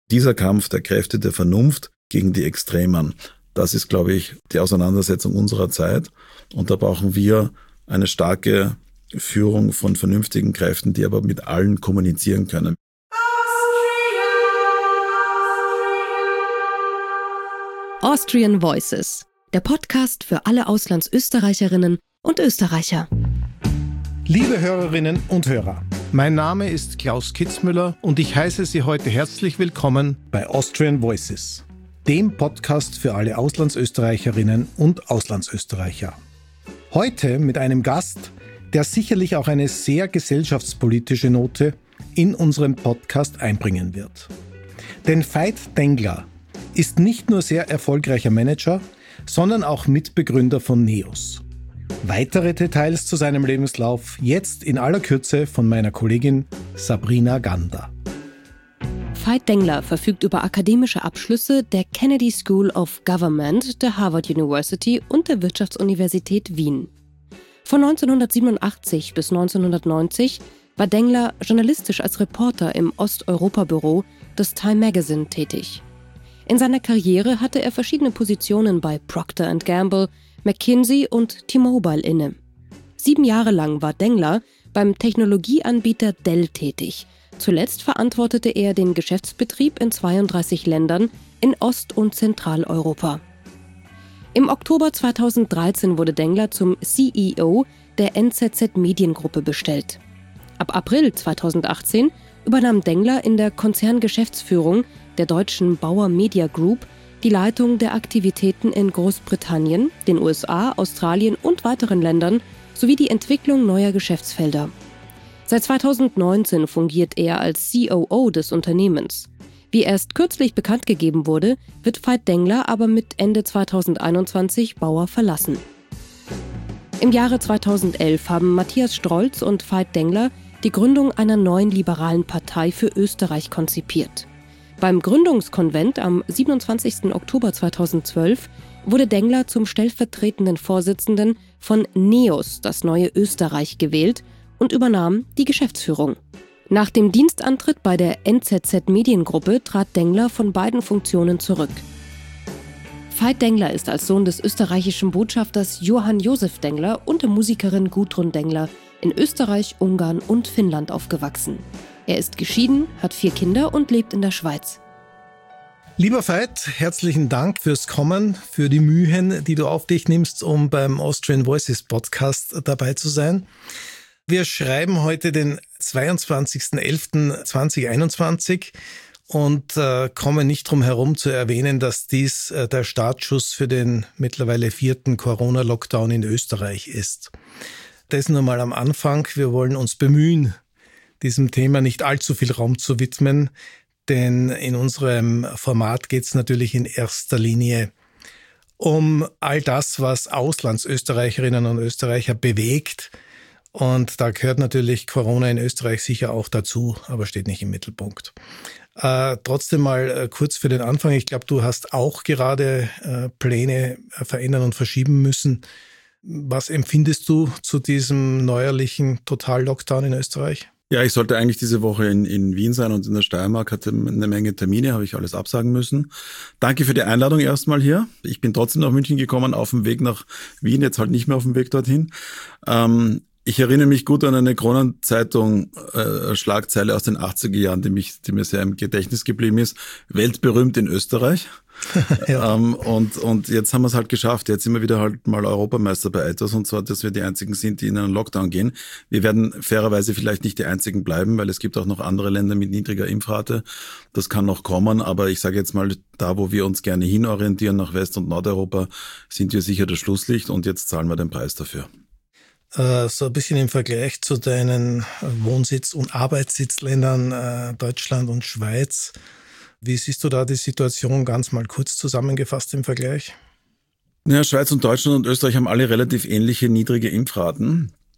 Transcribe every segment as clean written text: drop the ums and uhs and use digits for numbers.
Dieser Kampf der Kräfte der Vernunft gegen die Extremen, das ist, glaube ich, die Auseinandersetzung unserer Zeit. Und da brauchen wir eine starke Führung von vernünftigen Kräften, die aber mit allen kommunizieren können. Austrian Voices, der Podcast für alle Auslandsösterreicherinnen und Österreicher. Liebe Hörerinnen und Hörer, mein Name ist Klaus Kitzmüller und ich heiße Sie heute herzlich willkommen bei Austrian Voices, dem Podcast für alle Auslandsösterreicherinnen und Auslandsösterreicher. Heute mit einem Gast, der sicherlich auch eine sehr gesellschaftspolitische Note in unserem Podcast einbringen wird. Denn Veit Dengler ist nicht nur sehr erfolgreicher Manager, sondern auch Mitbegründer von NEOS. Weitere Details zu seinem Lebenslauf jetzt in aller Kürze von meiner Kollegin Sabrina Gander. Veit Dengler verfügt über akademische Abschlüsse der Kennedy School of Government, der Harvard University und der Wirtschaftsuniversität Wien. Von 1987 bis 1990 war Dengler journalistisch als Reporter im Osteuropa-Büro des Time Magazine tätig. In seiner Karriere hatte er verschiedene Positionen bei Procter & Gamble, McKinsey und T-Mobile inne. 7 Jahre lang war Dengler beim Technologieanbieter Dell tätig. Zuletzt verantwortete er den Geschäftsbetrieb in 32 Ländern in Ost- und Zentraleuropa. Im Oktober 2013 wurde Dengler zum CEO der NZZ Mediengruppe bestellt. Ab April 2018 übernahm Dengler in der Konzerngeschäftsführung der deutschen Bauer Media Group die Leitung der Aktivitäten in Großbritannien, den USA, Australien und weiteren Ländern sowie die Entwicklung neuer Geschäftsfelder. Seit 2019 fungiert er als COO des Unternehmens. Wie erst kürzlich bekannt gegeben wurde, wird Veit Dengler aber mit Ende 2021 Bauer verlassen. Im Jahre 2011 haben Matthias Strolz und Veit Dengler die Gründung einer neuen liberalen Partei für Österreich konzipiert. Beim Gründungskonvent am 27. Oktober 2012 wurde Dengler zum stellvertretenden Vorsitzenden von NEOS, das neue Österreich, gewählt und übernahm die Geschäftsführung. Nach dem Dienstantritt bei der NZZ Mediengruppe trat Dengler von beiden Funktionen zurück. Veit Dengler ist als Sohn des österreichischen Botschafters Johann Josef Dengler und der Musikerin Gudrun Dengler in Österreich, Ungarn und Finnland aufgewachsen. Er ist geschieden, hat 4 Kinder und lebt in der Schweiz. Lieber Veit, herzlichen Dank fürs Kommen, für die Mühen, die du auf dich nimmst, um beim Austrian Voices Podcast dabei zu sein. Wir schreiben heute den 22.11.2021 und kommen nicht drum herum zu erwähnen, dass dies der Startschuss für den mittlerweile 4. Corona-Lockdown in Österreich ist. Das nur mal am Anfang. Wir wollen uns bemühen, diesem Thema nicht allzu viel Raum zu widmen, denn in unserem Format geht es natürlich in erster Linie um all das, was Auslandsösterreicherinnen und Österreicher bewegt. Und da gehört natürlich Corona in Österreich sicher auch dazu, aber steht nicht im Mittelpunkt. Trotzdem mal kurz für den Anfang. Ich glaube, du hast auch gerade Pläne verändern und verschieben müssen. Was empfindest du zu diesem neuerlichen Total-Lockdown in Österreich? Ja, ich sollte eigentlich diese Woche in Wien sein und in der Steiermark, hatte eine Menge Termine, habe ich alles absagen müssen. Danke für die Einladung erstmal hier. Ich bin trotzdem nach München gekommen, auf dem Weg nach Wien, jetzt halt nicht mehr auf dem Weg dorthin. Ich erinnere mich gut an eine Kronenzeitung Schlagzeile aus den 80er Jahren, die mir sehr im Gedächtnis geblieben ist. Weltberühmt in Österreich. Ja. Und jetzt haben wir es halt geschafft. Jetzt sind wir wieder halt mal Europameister bei etwas, und zwar, dass wir die Einzigen sind, die in einen Lockdown gehen. Wir werden fairerweise vielleicht nicht die Einzigen bleiben, weil es gibt auch noch andere Länder mit niedriger Impfrate. Das kann noch kommen, aber ich sage jetzt mal, da wo wir uns gerne hinorientieren, nach West- und Nordeuropa, sind wir sicher das Schlusslicht, und jetzt zahlen wir den Preis dafür. So ein bisschen im Vergleich zu deinen Wohnsitz- und Arbeitssitzländern Deutschland und Schweiz. Wie siehst du da die Situation ganz mal kurz zusammengefasst im Vergleich? Ja, Schweiz und Deutschland und Österreich haben alle relativ ähnliche niedrige Impfraten.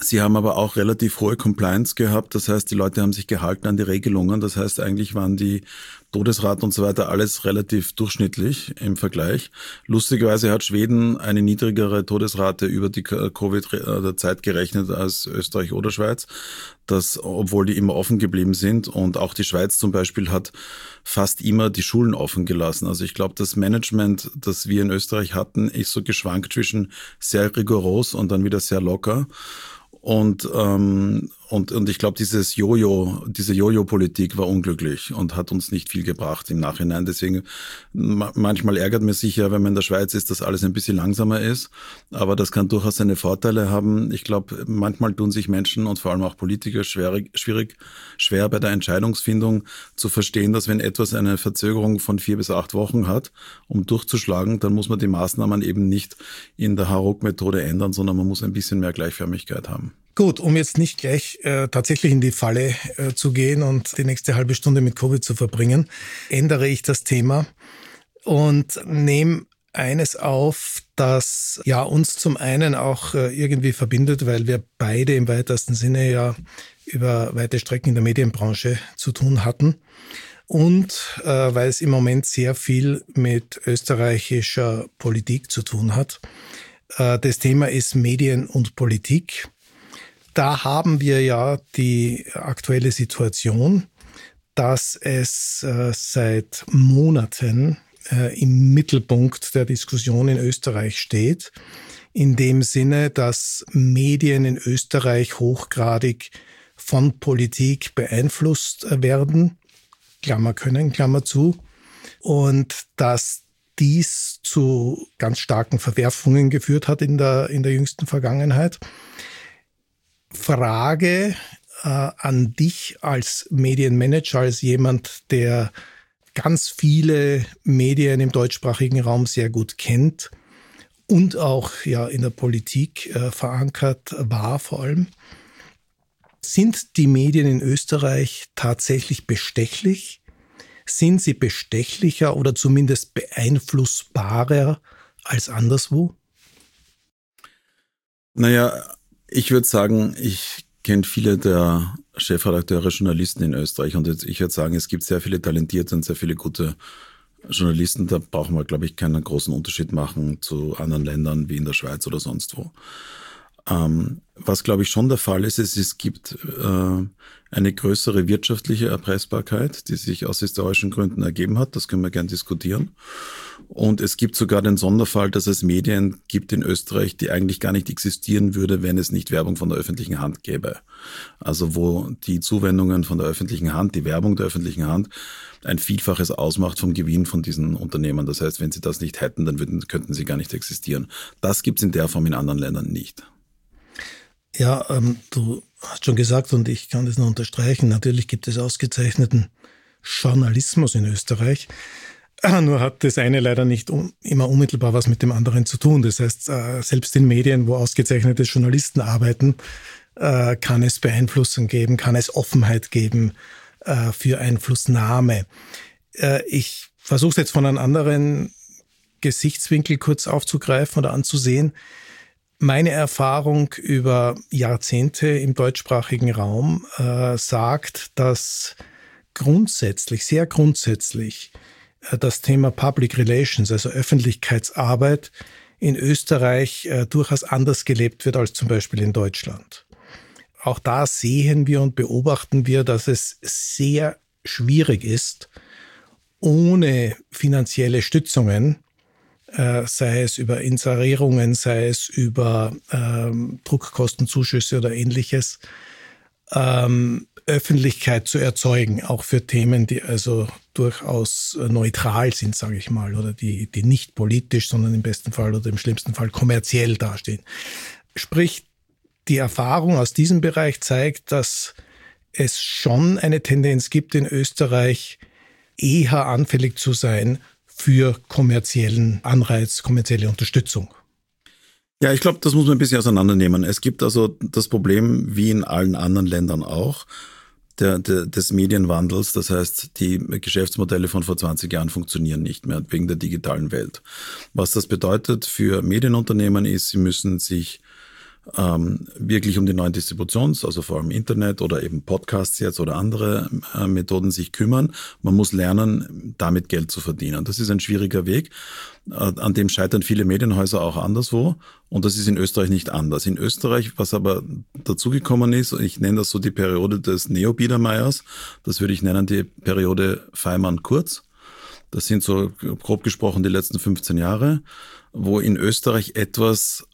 Sie haben aber auch relativ hohe Compliance gehabt. Das heißt, die Leute haben sich gehalten an die Regelungen. Das heißt, eigentlich waren die Todesraten und so weiter alles relativ durchschnittlich im Vergleich. Lustigerweise hat Schweden eine niedrigere Todesrate über die Covid-Zeit gerechnet als Österreich oder Schweiz. Das, obwohl die immer offen geblieben sind. Und auch die Schweiz zum Beispiel hat fast immer die Schulen offen gelassen. Also ich glaube, das Management, das wir in Österreich hatten, ist so geschwankt zwischen sehr rigoros und dann wieder sehr locker. Und ich glaube, diese Jojo-Politik war unglücklich und hat uns nicht viel gebracht im Nachhinein. Deswegen, manchmal ärgert mir sicher, wenn man in der Schweiz ist, dass alles ein bisschen langsamer ist. Aber das kann durchaus seine Vorteile haben. Ich glaube, manchmal tun sich Menschen und vor allem auch Politiker schwer bei der Entscheidungsfindung zu verstehen, dass wenn etwas eine Verzögerung von 4 bis 8 Wochen hat, um durchzuschlagen, dann muss man die Maßnahmen eben nicht in der Hauruck-Methode ändern, sondern man muss ein bisschen mehr Gleichförmigkeit haben. Gut, um jetzt nicht gleich tatsächlich in die Falle zu gehen und die nächste halbe Stunde mit Covid zu verbringen, ändere ich das Thema und nehme eines auf, das ja uns zum einen auch irgendwie verbindet, weil wir beide im weitesten Sinne ja über weite Strecken in der Medienbranche zu tun hatten und weil es im Moment sehr viel mit österreichischer Politik zu tun hat. Das Thema ist Medien und Politik. Da haben wir ja die aktuelle Situation, dass es seit Monaten im Mittelpunkt der Diskussion in Österreich steht, in dem Sinne, dass Medien in Österreich hochgradig von Politik beeinflusst werden, Klammer können, Klammer zu, und dass dies zu ganz starken Verwerfungen geführt hat in der jüngsten Vergangenheit. Frage an dich als Medienmanager, als jemand, der ganz viele Medien im deutschsprachigen Raum sehr gut kennt und auch ja in der Politik verankert war vor allem. Sind die Medien in Österreich tatsächlich bestechlich? Sind sie bestechlicher oder zumindest beeinflussbarer als anderswo? Naja, ich würde sagen, ich kenne viele der Chefredakteure, Journalisten in Österreich und ich würde sagen, es gibt sehr viele talentierte und sehr viele gute Journalisten. Da brauchen wir, glaube ich, keinen großen Unterschied machen zu anderen Ländern wie in der Schweiz oder sonst wo. Was, glaube ich, schon der Fall ist, es gibt eine größere wirtschaftliche Erpressbarkeit, die sich aus historischen Gründen ergeben hat. Das können wir gern diskutieren. Und es gibt sogar den Sonderfall, dass es Medien gibt in Österreich, die eigentlich gar nicht existieren würde, wenn es nicht Werbung von der öffentlichen Hand gäbe. Also wo die Zuwendungen von der öffentlichen Hand, die Werbung der öffentlichen Hand ein Vielfaches ausmacht vom Gewinn von diesen Unternehmen. Das heißt, wenn sie das nicht hätten, dann könnten sie gar nicht existieren. Das gibt es in der Form in anderen Ländern nicht. Ja, du hast schon gesagt und ich kann das nur unterstreichen. Natürlich gibt es ausgezeichneten Journalismus in Österreich. Nur hat das eine leider nicht immer unmittelbar was mit dem anderen zu tun. Das heißt, selbst in Medien, wo ausgezeichnete Journalisten arbeiten, kann es Beeinflussung geben, kann es Offenheit geben für Einflussnahme. Ich versuche es jetzt von einem anderen Gesichtswinkel kurz aufzugreifen oder anzusehen. Meine Erfahrung über Jahrzehnte im deutschsprachigen Raum sagt, dass sehr grundsätzlich das Thema Public Relations, also Öffentlichkeitsarbeit, in Österreich durchaus anders gelebt wird als zum Beispiel in Deutschland. Auch da sehen wir und beobachten wir, dass es sehr schwierig ist, ohne finanzielle Stützungen, sei es über Inserierungen, sei es über Druckkostenzuschüsse oder Ähnliches, Öffentlichkeit zu erzeugen, auch für Themen, die also durchaus neutral sind, sage ich mal, oder die nicht politisch, sondern im besten Fall oder im schlimmsten Fall kommerziell dastehen. Sprich, die Erfahrung aus diesem Bereich zeigt, dass es schon eine Tendenz gibt, in Österreich eher anfällig zu sein für kommerziellen Anreiz, kommerzielle Unterstützung. Ja, ich glaube, das muss man ein bisschen auseinandernehmen. Es gibt also das Problem, wie in allen anderen Ländern auch, des Medienwandels. Das heißt, die Geschäftsmodelle von vor 20 Jahren funktionieren nicht mehr wegen der digitalen Welt. Was das bedeutet für Medienunternehmen ist, sie müssen sich wirklich um die neuen Distributions-, also vor allem Internet oder eben Podcasts jetzt oder andere Methoden sich kümmern. Man muss lernen, damit Geld zu verdienen. Das ist ein schwieriger Weg, an dem scheitern viele Medienhäuser auch anderswo und das ist in Österreich nicht anders. In Österreich, was aber dazugekommen ist, ich nenne das so die Periode des Neo-Biedermeiers, das würde ich nennen die Periode Feimann-Kurz. Das sind so grob gesprochen die letzten 15 Jahre, wo in Österreich etwas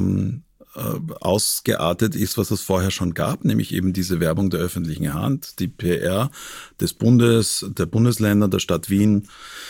ausgeartet ist, was es vorher schon gab, nämlich eben diese Werbung der öffentlichen Hand, die PR des Bundes, der Bundesländer, der Stadt Wien,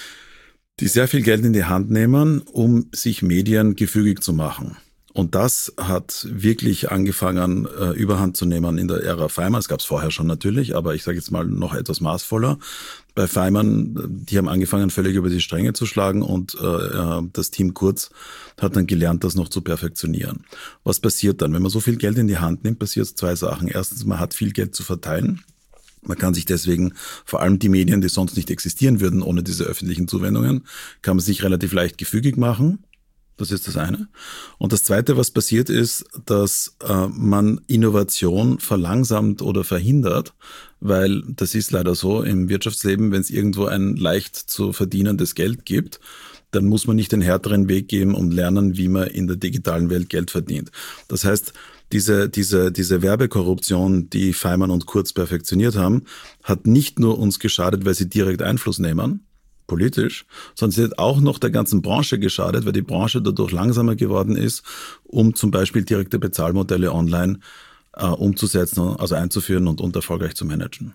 die sehr viel Geld in die Hand nehmen, um sich Medien gefügig zu machen. Und das hat wirklich angefangen, Überhand zu nehmen in der Ära Feimann. Es gab es vorher schon natürlich, aber ich sage jetzt mal noch etwas maßvoller. Bei Feimann, die haben angefangen, völlig über die Stränge zu schlagen und das Team Kurz hat dann gelernt, das noch zu perfektionieren. Was passiert dann? Wenn man so viel Geld in die Hand nimmt, passiert zwei Sachen. Erstens, man hat viel Geld zu verteilen. Man kann sich deswegen, vor allem die Medien, die sonst nicht existieren würden ohne diese öffentlichen Zuwendungen, kann man sich relativ leicht gefügig machen. Das ist das eine. Und das Zweite, was passiert ist, dass man Innovation verlangsamt oder verhindert, weil das ist leider so im Wirtschaftsleben, wenn es irgendwo ein leicht zu verdienendes Geld gibt, dann muss man nicht den härteren Weg gehen und lernen, wie man in der digitalen Welt Geld verdient. Das heißt, diese Werbekorruption, die Feimann und Kurz perfektioniert haben, hat nicht nur uns geschadet, weil sie direkt Einfluss nehmen, politisch, sondern sie hat auch noch der ganzen Branche geschadet, weil die Branche dadurch langsamer geworden ist, um zum Beispiel direkte Bezahlmodelle online umzusetzen, also einzuführen und erfolgreich zu managen.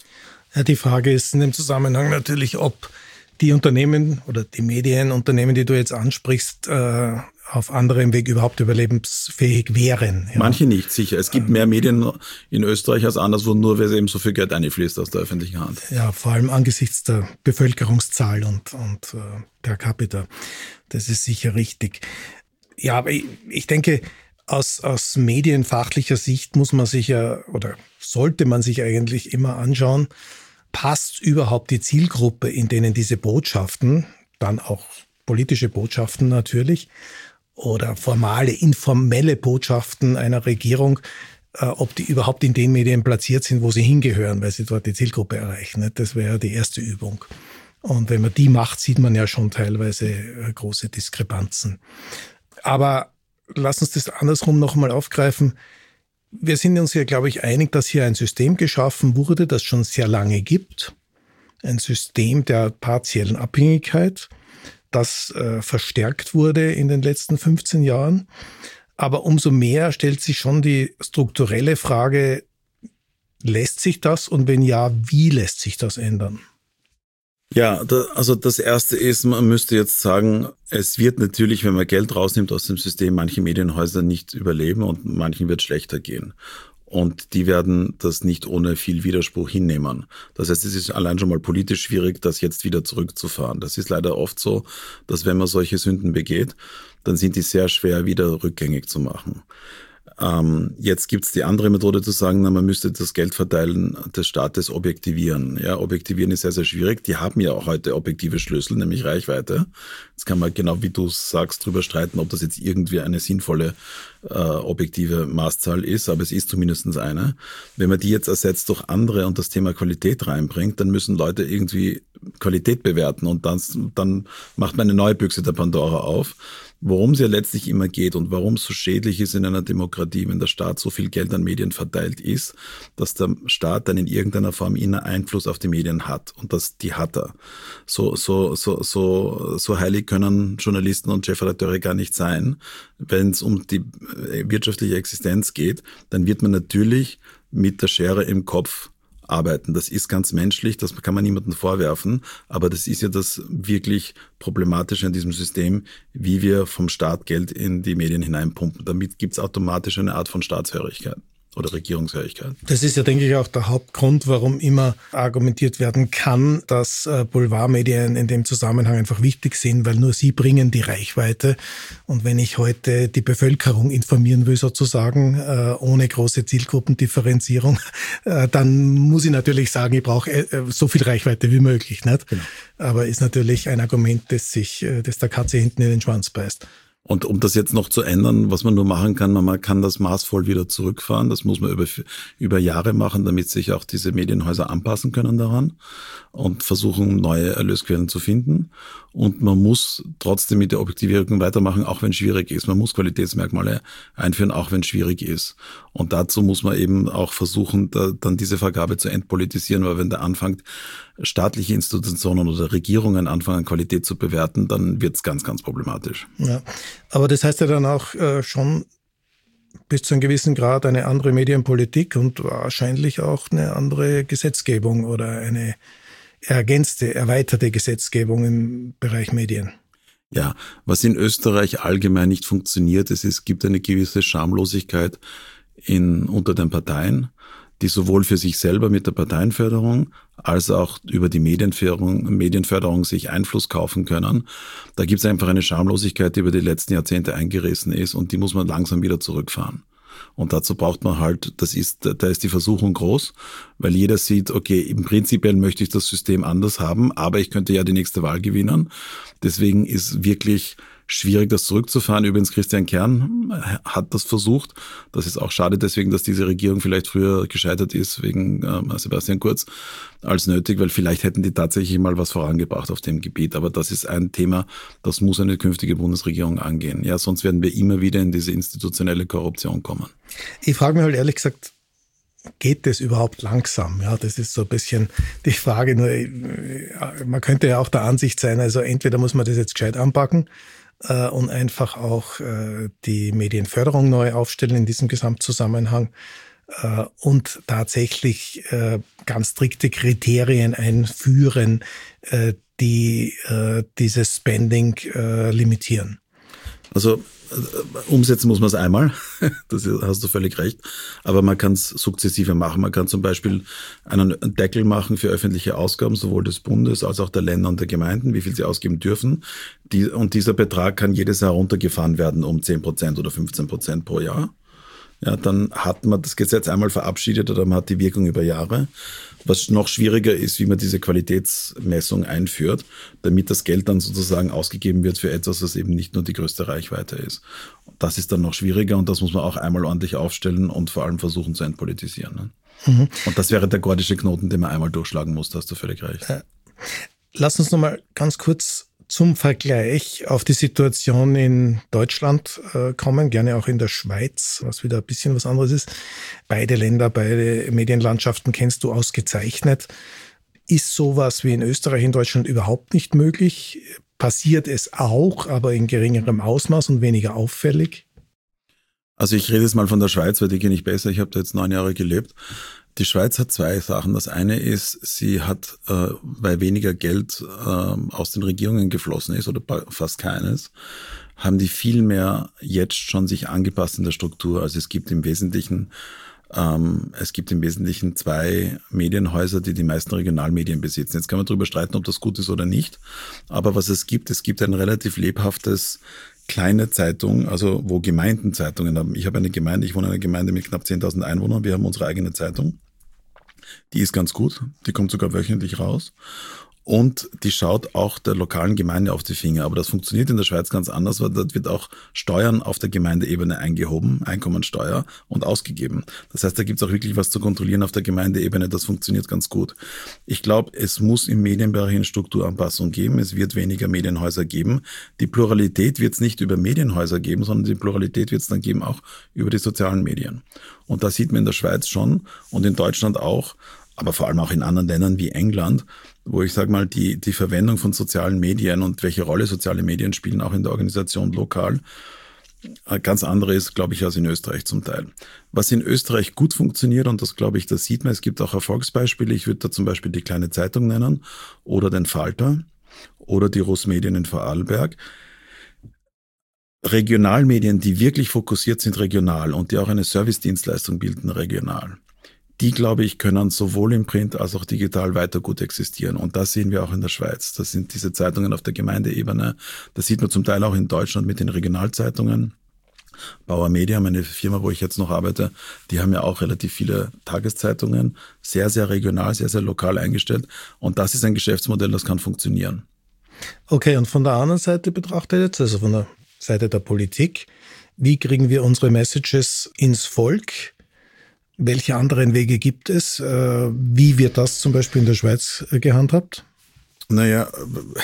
Ja, die Frage ist in dem Zusammenhang natürlich, ob die Unternehmen oder die Medienunternehmen, die du jetzt ansprichst, auf anderem Weg überhaupt überlebensfähig wären. Ja. Manche nicht, sicher. Es gibt mehr Medien in Österreich als anderswo, nur weil eben so viel Geld einfließt aus der öffentlichen Hand. Ja, vor allem angesichts der Bevölkerungszahl und per capita. Das ist sicher richtig. Ja, aber ich denke, aus medienfachlicher Sicht muss man sich ja oder sollte man sich eigentlich immer anschauen, passt überhaupt die Zielgruppe, in denen diese Botschaften, dann auch politische Botschaften natürlich, oder formale, informelle Botschaften einer Regierung, ob die überhaupt in den Medien platziert sind, wo sie hingehören, weil sie dort die Zielgruppe erreichen. Das wäre die erste Übung. Und wenn man die macht, sieht man ja schon teilweise große Diskrepanzen. Aber lass uns das andersrum nochmal aufgreifen. Wir sind uns ja, glaube ich, einig, dass hier ein System geschaffen wurde, das schon sehr lange gibt. Ein System der partiellen Abhängigkeit, das verstärkt wurde in den letzten 15 Jahren. Aber umso mehr stellt sich schon die strukturelle Frage, lässt sich das und wenn ja, wie lässt sich das ändern? Ja, also das Erste ist, man müsste jetzt sagen, es wird natürlich, wenn man Geld rausnimmt aus dem System, manche Medienhäuser nicht überleben und manchen wird schlechter gehen. Und die werden das nicht ohne viel Widerspruch hinnehmen. Das heißt, es ist allein schon mal politisch schwierig, das jetzt wieder zurückzufahren. Das ist leider oft so, dass wenn man solche Sünden begeht, dann sind die sehr schwer wieder rückgängig zu machen. Jetzt gibt's die andere Methode zu sagen, man müsste das Geldverteilen des Staates objektivieren. Ja, objektivieren ist sehr, sehr schwierig. Die haben ja auch heute objektive Schlüssel, nämlich Reichweite. Jetzt kann man genau wie du sagst drüber streiten, ob das jetzt irgendwie eine sinnvolle objektive Maßzahl ist, aber es ist zumindest eine. Wenn man die jetzt ersetzt durch andere und das Thema Qualität reinbringt, dann müssen Leute irgendwie Qualität bewerten und dann macht man eine neue Büchse der Pandora auf. Worum es ja letztlich immer geht und warum es so schädlich ist in einer Demokratie, wenn der Staat so viel Geld an Medien verteilt, ist, dass der Staat dann in irgendeiner Form einen Einfluss auf die Medien hat. Und die hat er. So heilig können Journalisten und Chefredakteure gar nicht sein. Wenn es um die wirtschaftliche Existenz geht, dann wird man natürlich mit der Schere im Kopf arbeiten. Das ist ganz menschlich, das kann man niemandem vorwerfen, aber das ist ja das wirklich Problematische an diesem System, wie wir vom Staat Geld in die Medien hineinpumpen. Damit gibt es automatisch eine Art von Staatshörigkeit oder Regierungshörigkeit. Das ist ja, denke ich, auch der Hauptgrund, warum immer argumentiert werden kann, dass Boulevardmedien in dem Zusammenhang einfach wichtig sind, weil nur sie bringen die Reichweite. Und wenn ich heute die Bevölkerung informieren will, sozusagen, ohne große Zielgruppendifferenzierung, dann muss ich natürlich sagen, ich brauche so viel Reichweite wie möglich, nicht? Genau. Aber ist natürlich ein Argument, das der Katze hinten in den Schwanz beißt. Und um das jetzt noch zu ändern, was man nur machen kann, man kann das maßvoll wieder zurückfahren. Das muss man über Jahre machen, damit sich auch diese Medienhäuser anpassen können daran und versuchen, neue Erlösquellen zu finden. Und man muss trotzdem mit der Objektivierung weitermachen, auch wenn es schwierig ist. Man muss Qualitätsmerkmale einführen, auch wenn es schwierig ist. Und dazu muss man eben auch versuchen, dann diese Vergabe zu entpolitisieren, weil wenn da anfängt, staatliche Institutionen oder Regierungen anfangen, Qualität zu bewerten, dann wird es ganz, ganz problematisch. Ja, aber das heißt ja dann auch schon bis zu einem gewissen Grad eine andere Medienpolitik und wahrscheinlich auch eine andere Gesetzgebung oder eine erweiterte Gesetzgebung im Bereich Medien. Ja, was in Österreich allgemein nicht funktioniert, es gibt eine gewisse Schamlosigkeit unter den Parteien, die sowohl für sich selber mit der Parteienförderung als auch über die Medienförderung sich Einfluss kaufen können. Da gibt es einfach eine Schamlosigkeit, die über die letzten Jahrzehnte eingerissen ist und die muss man langsam wieder zurückfahren. Und dazu braucht man halt, da ist die Versuchung groß, weil jeder sieht, okay, im Prinzipiell möchte ich das System anders haben, aber ich könnte ja die nächste Wahl gewinnen. Deswegen ist wirklich schwierig, das zurückzufahren. Übrigens, Christian Kern hat das versucht. Das ist auch schade deswegen, dass diese Regierung vielleicht früher gescheitert ist, wegen Sebastian Kurz, als nötig, weil vielleicht hätten die tatsächlich mal was vorangebracht auf dem Gebiet. Aber das ist ein Thema, das muss eine künftige Bundesregierung angehen. Ja, sonst werden wir immer wieder in diese institutionelle Korruption kommen. Ich frage mich halt ehrlich gesagt, geht das überhaupt langsam? Ja, das ist so ein bisschen die Frage. Nur, man könnte ja auch der Ansicht sein, also entweder muss man das jetzt gescheit anpacken, und einfach auch die Medienförderung neu aufstellen in diesem Gesamtzusammenhang und tatsächlich ganz strikte Kriterien einführen, die dieses Spending limitieren. Also umsetzen muss man es einmal, das hast du völlig recht, aber man kann es sukzessive machen. Man kann zum Beispiel einen Deckel machen für öffentliche Ausgaben, sowohl des Bundes als auch der Länder und der Gemeinden, wie viel sie ausgeben dürfen. Und dieser Betrag kann jedes Jahr runtergefahren werden um 10% oder 15% pro Jahr. Ja, dann hat man das Gesetz einmal verabschiedet oder man hat die Wirkung über Jahre. Was noch schwieriger ist, wie man diese Qualitätsmessung einführt, damit das Geld dann sozusagen ausgegeben wird für etwas, was eben nicht nur die größte Reichweite ist. Das ist dann noch schwieriger und das muss man auch einmal ordentlich aufstellen und vor allem versuchen zu entpolitisieren. Ne? Mhm. Und das wäre der gordische Knoten, den man einmal durchschlagen muss, da hast du völlig recht. Lass uns nochmal ganz kurz zum Vergleich auf die Situation in Deutschland kommen, gerne auch in der Schweiz, was wieder ein bisschen was anderes ist. Beide Länder, beide Medienlandschaften kennst du ausgezeichnet. Ist sowas wie in Österreich, in Deutschland überhaupt nicht möglich? Passiert es auch, aber in geringerem Ausmaß und weniger auffällig? Also ich rede jetzt mal von der Schweiz, weil die kenne ich besser. Ich habe da jetzt 9 Jahre gelebt. Die Schweiz hat 2 Sachen. Das eine ist, sie hat, weil weniger Geld aus den Regierungen geflossen ist oder fast keines, haben die viel mehr jetzt schon sich angepasst in der Struktur. Also es gibt im Wesentlichen 2 Medienhäuser, die meisten Regionalmedien besitzen. Jetzt kann man darüber streiten, ob das gut ist oder nicht. Aber was es gibt ein relativ lebhaftes kleine Zeitung, also wo Gemeindenzeitungen haben. Ich wohne in einer Gemeinde mit knapp 10.000 Einwohnern. Wir haben unsere eigene Zeitung. Die ist ganz gut. Die kommt sogar wöchentlich raus. Und die schaut auch der lokalen Gemeinde auf die Finger. Aber das funktioniert in der Schweiz ganz anders, weil dort wird auch Steuern auf der Gemeindeebene eingehoben, Einkommensteuer, und ausgegeben. Das heißt, da gibt es auch wirklich was zu kontrollieren auf der Gemeindeebene. Das funktioniert ganz gut. Ich glaube, es muss im Medienbereich eine Strukturanpassung geben. Es wird weniger Medienhäuser geben. Die Pluralität wird es nicht über Medienhäuser geben, sondern die Pluralität wird es dann geben auch über die sozialen Medien. Und da sieht man in der Schweiz schon und in Deutschland auch, aber vor allem auch in anderen Ländern wie England, wo ich sage mal, die Verwendung von sozialen Medien und welche Rolle soziale Medien spielen, auch in der Organisation lokal, ganz andere ist, glaube ich, als in Österreich zum Teil. Was in Österreich gut funktioniert, und das glaube ich, das sieht man, es gibt auch Erfolgsbeispiele, ich würde da zum Beispiel die Kleine Zeitung nennen oder den Falter oder die Russmedien in Vorarlberg. Regionalmedien, die wirklich fokussiert sind regional und die auch eine Servicedienstleistung bilden regional, die, glaube ich, können sowohl im Print als auch digital weiter gut existieren. Und das sehen wir auch in der Schweiz. Das sind diese Zeitungen auf der Gemeindeebene. Das sieht man zum Teil auch in Deutschland mit den Regionalzeitungen. Bauer Media, meine Firma, wo ich jetzt noch arbeite, die haben ja auch relativ viele Tageszeitungen. Sehr, sehr regional, sehr, sehr lokal eingestellt. Und das ist ein Geschäftsmodell, das kann funktionieren. Okay, und von der anderen Seite betrachtet jetzt, also von der Seite der Politik. Wie kriegen wir unsere Messages ins Volk? Welche anderen Wege gibt es? Wie wird das zum Beispiel in der Schweiz gehandhabt? Naja,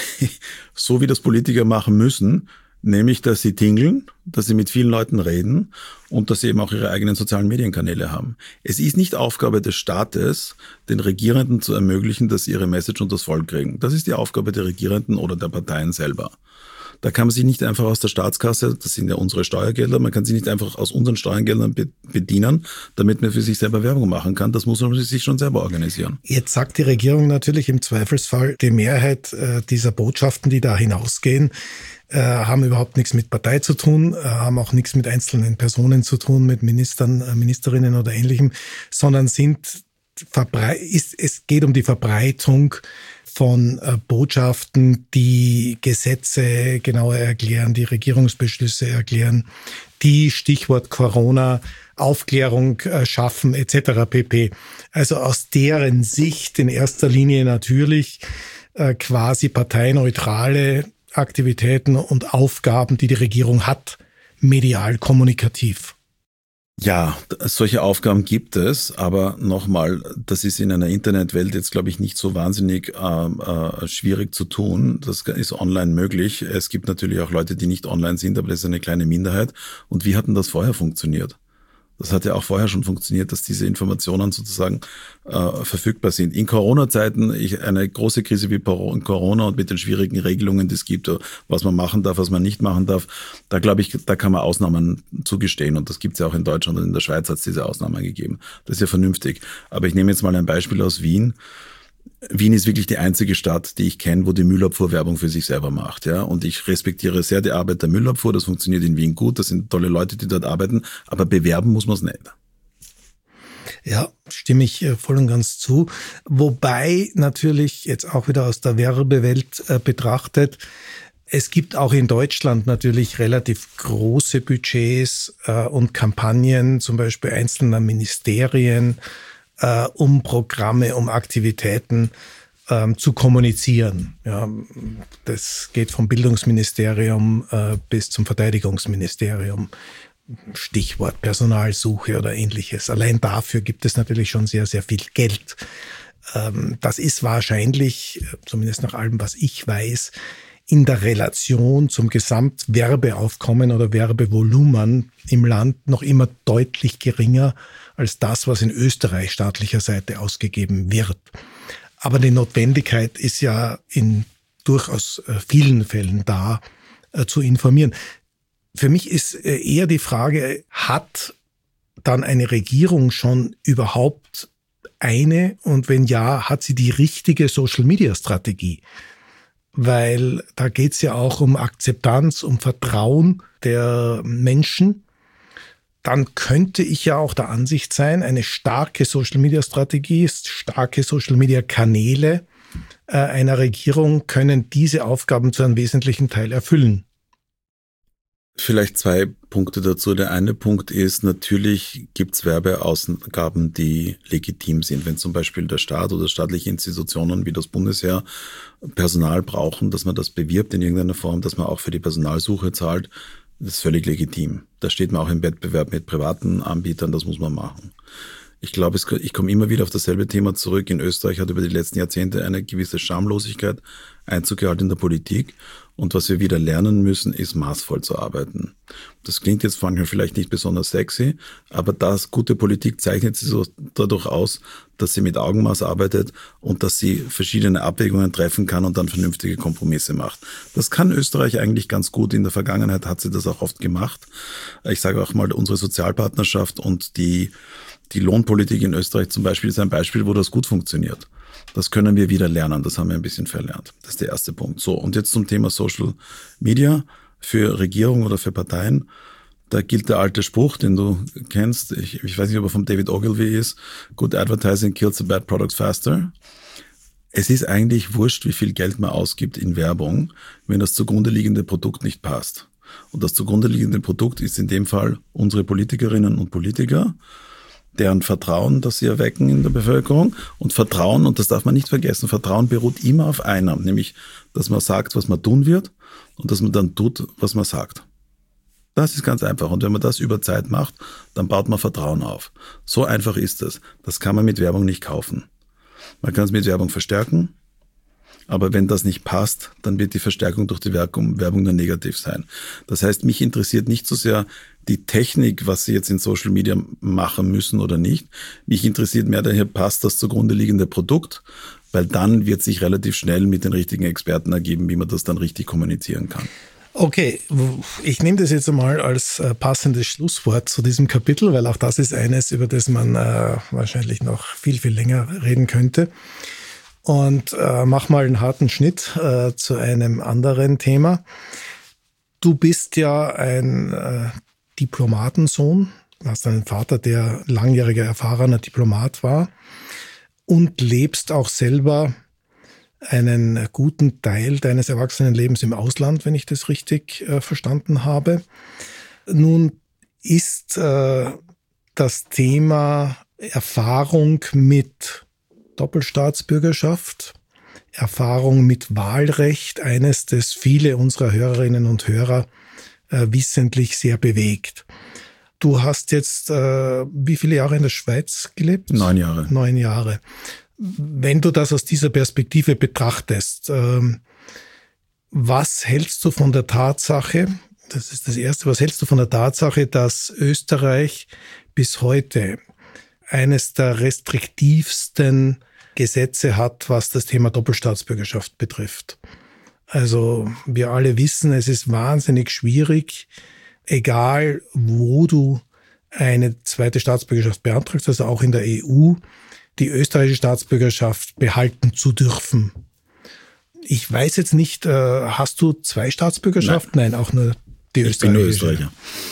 so wie das Politiker machen müssen, nämlich, dass sie tingeln, dass sie mit vielen Leuten reden und dass sie eben auch ihre eigenen sozialen Medienkanäle haben. Es ist nicht Aufgabe des Staates, den Regierenden zu ermöglichen, dass sie ihre Message unter das Volk kriegen. Das ist die Aufgabe der Regierenden oder der Parteien selber. Da kann man sich nicht einfach aus der Staatskasse, das sind ja unsere Steuergelder, man kann sich nicht einfach aus unseren Steuergeldern bedienen, damit man für sich selber Werbung machen kann. Das muss man sich schon selber organisieren. Jetzt sagt die Regierung natürlich im Zweifelsfall, die Mehrheit dieser Botschaften, die da hinausgehen, haben überhaupt nichts mit Partei zu tun, haben auch nichts mit einzelnen Personen zu tun, mit Ministern, Ministerinnen oder Ähnlichem, sondern es geht um die Verbreitung von Botschaften, die Gesetze genauer erklären, die Regierungsbeschlüsse erklären, die Stichwort Corona, Aufklärung schaffen etc. pp. Also aus deren Sicht in erster Linie natürlich quasi parteineutrale Aktivitäten und Aufgaben, die die Regierung hat, medial kommunikativ. Ja, solche Aufgaben gibt es, aber nochmal, das ist in einer Internetwelt jetzt, glaube ich, nicht so wahnsinnig schwierig zu tun. Das ist online möglich. Es gibt natürlich auch Leute, die nicht online sind, aber das ist eine kleine Minderheit. Und wie hat denn das vorher funktioniert? Das hat ja auch vorher schon funktioniert, dass diese Informationen sozusagen verfügbar sind. In Corona-Zeiten, eine große Krise wie Corona und mit den schwierigen Regelungen, die es gibt, was man machen darf, was man nicht machen darf, da glaube ich, da kann man Ausnahmen zugestehen. Und das gibt es ja auch in Deutschland und in der Schweiz hat es diese Ausnahmen gegeben. Das ist ja vernünftig. Aber ich nehme jetzt mal ein Beispiel aus Wien. Wien ist wirklich die einzige Stadt, die ich kenne, wo die Müllabfuhr Werbung für sich selber macht, ja. Und ich respektiere sehr die Arbeit der Müllabfuhr. Das funktioniert in Wien gut. Das sind tolle Leute, die dort arbeiten. Aber bewerben muss man es nicht. Ja, stimme ich voll und ganz zu. Wobei natürlich jetzt auch wieder aus der Werbewelt betrachtet, es gibt auch in Deutschland natürlich relativ große Budgets und Kampagnen, zum Beispiel einzelner Ministerien, um Programme, um Aktivitäten zu kommunizieren. Ja, das geht vom Bildungsministerium bis zum Verteidigungsministerium. Stichwort Personalsuche oder Ähnliches. Allein dafür gibt es natürlich schon sehr, sehr viel Geld. Das ist wahrscheinlich, zumindest nach allem, was ich weiß, in der Relation zum Gesamtwerbeaufkommen oder Werbevolumen im Land noch immer deutlich geringer als das, was in Österreich staatlicher Seite ausgegeben wird. Aber die Notwendigkeit ist ja in durchaus vielen Fällen da, zu informieren. Für mich ist eher die Frage, hat dann eine Regierung schon überhaupt eine und wenn ja, hat sie die richtige Social-Media-Strategie? Weil da geht's ja auch um Akzeptanz, um Vertrauen der Menschen. Dann könnte ich ja auch der Ansicht sein, eine starke Social-Media-Strategie, starke Social-Media-Kanäle einer Regierung können diese Aufgaben zu einem wesentlichen Teil erfüllen. Vielleicht 2 Punkte dazu. Der eine Punkt ist, natürlich gibt's Werbeausgaben, die legitim sind. Wenn zum Beispiel der Staat oder staatliche Institutionen wie das Bundesheer Personal brauchen, dass man das bewirbt in irgendeiner Form, dass man auch für die Personalsuche zahlt, das ist völlig legitim. Da steht man auch im Wettbewerb mit privaten Anbietern, das muss man machen. Ich glaube, ich komme immer wieder auf dasselbe Thema zurück. In Österreich hat über die letzten Jahrzehnte eine gewisse Schamlosigkeit Einzug gehalten in der Politik. Und was wir wieder lernen müssen, ist maßvoll zu arbeiten. Das klingt jetzt manchmal vielleicht nicht besonders sexy, aber gute Politik zeichnet sich so dadurch aus, dass sie mit Augenmaß arbeitet und dass sie verschiedene Abwägungen treffen kann und dann vernünftige Kompromisse macht. Das kann Österreich eigentlich ganz gut. In der Vergangenheit hat sie das auch oft gemacht. Ich sage auch mal, unsere Sozialpartnerschaft und die Lohnpolitik in Österreich zum Beispiel ist ein Beispiel, wo das gut funktioniert. Das können wir wieder lernen, das haben wir ein bisschen verlernt. Das ist der erste Punkt. So, und jetzt zum Thema Social Media für Regierung oder für Parteien. Da gilt der alte Spruch, den du kennst, ich weiß nicht, ob er von David Ogilvy ist, Good Advertising kills the bad products faster. Es ist eigentlich wurscht, wie viel Geld man ausgibt in Werbung, wenn das zugrunde liegende Produkt nicht passt. Und das zugrunde liegende Produkt ist in dem Fall unsere Politikerinnen und Politiker, deren Vertrauen, das sie erwecken in der Bevölkerung. Und Vertrauen, und das darf man nicht vergessen, Vertrauen beruht immer auf einem, nämlich, dass man sagt, was man tun wird und dass man dann tut, was man sagt. Das ist ganz einfach. Und wenn man das über Zeit macht, dann baut man Vertrauen auf. So einfach ist es. Das kann man mit Werbung nicht kaufen. Man kann es mit Werbung verstärken, aber wenn das nicht passt, dann wird die Verstärkung durch die Werbung dann negativ sein. Das heißt, mich interessiert nicht so sehr die Technik, was Sie jetzt in Social Media machen müssen oder nicht. Mich interessiert mehr daher, passt das zugrunde liegende Produkt, weil dann wird sich relativ schnell mit den richtigen Experten ergeben, wie man das dann richtig kommunizieren kann. Okay, ich nehme das jetzt einmal als passendes Schlusswort zu diesem Kapitel, weil auch das ist eines, über das man wahrscheinlich noch viel, viel länger reden könnte. Und mach mal einen harten Schnitt zu einem anderen Thema. Du bist ja ein Diplomatensohn, du hast einen Vater, der langjähriger erfahrener Diplomat war und lebst auch selber einen guten Teil deines Erwachsenenlebens im Ausland, wenn ich das richtig verstanden habe. Nun ist das Thema Erfahrung mit Doppelstaatsbürgerschaft, Erfahrung mit Wahlrecht eines, das viele unserer Hörerinnen und Hörer wissentlich sehr bewegt. Du hast jetzt wie viele Jahre in der Schweiz gelebt? 9 Jahre. 9 Jahre. Wenn du das aus dieser Perspektive betrachtest, was hältst du von der Tatsache, das ist das Erste, was hältst du von der Tatsache, dass Österreich bis heute eines der restriktivsten Gesetze hat, was das Thema Doppelstaatsbürgerschaft betrifft? Also wir alle wissen, es ist wahnsinnig schwierig, egal wo du eine zweite Staatsbürgerschaft beantragst, also auch in der EU, die österreichische Staatsbürgerschaft behalten zu dürfen. Ich weiß jetzt nicht, hast du 2 Staatsbürgerschaften? Nein, auch nur die österreichische. Ich bin nur Österreicher.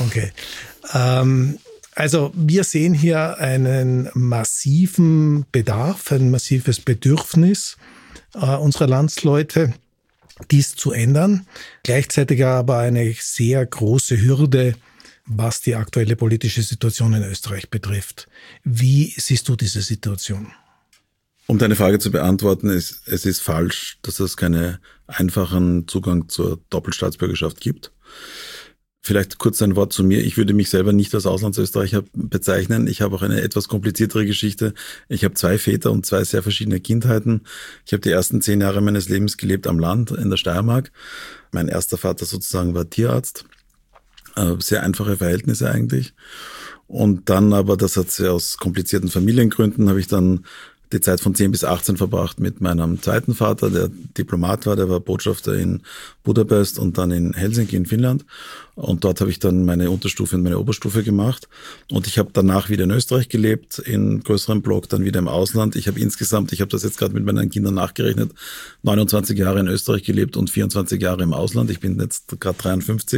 Okay. Also wir sehen hier einen massiven Bedarf, ein massives Bedürfnis unserer Landsleute, dies zu ändern. Gleichzeitig aber eine sehr große Hürde, was die aktuelle politische Situation in Österreich betrifft. Wie siehst du diese Situation? Um deine Frage zu beantworten, es ist falsch, dass es keinen einfachen Zugang zur Doppelstaatsbürgerschaft gibt. Vielleicht kurz ein Wort zu mir. Ich würde mich selber nicht als Auslandsösterreicher bezeichnen. Ich habe auch eine etwas kompliziertere Geschichte. Ich habe 2 Väter und 2 sehr verschiedene Kindheiten. Ich habe die ersten 10 Jahre meines Lebens gelebt am Land in der Steiermark. Mein erster Vater sozusagen war Tierarzt. Sehr einfache Verhältnisse eigentlich. Und dann aber, das hat sie aus komplizierten Familiengründen, habe ich dann die Zeit von 10 bis 18 verbracht mit meinem zweiten Vater, der Diplomat war, der war Botschafter in Budapest und dann in Helsinki in Finnland. Und dort habe ich dann meine Unterstufe und meine Oberstufe gemacht. Und ich habe danach wieder in Österreich gelebt, in größerem Block, dann wieder im Ausland. Ich habe insgesamt, ich habe das jetzt gerade mit meinen Kindern nachgerechnet, 29 Jahre in Österreich gelebt und 24 Jahre im Ausland. Ich bin jetzt gerade 53.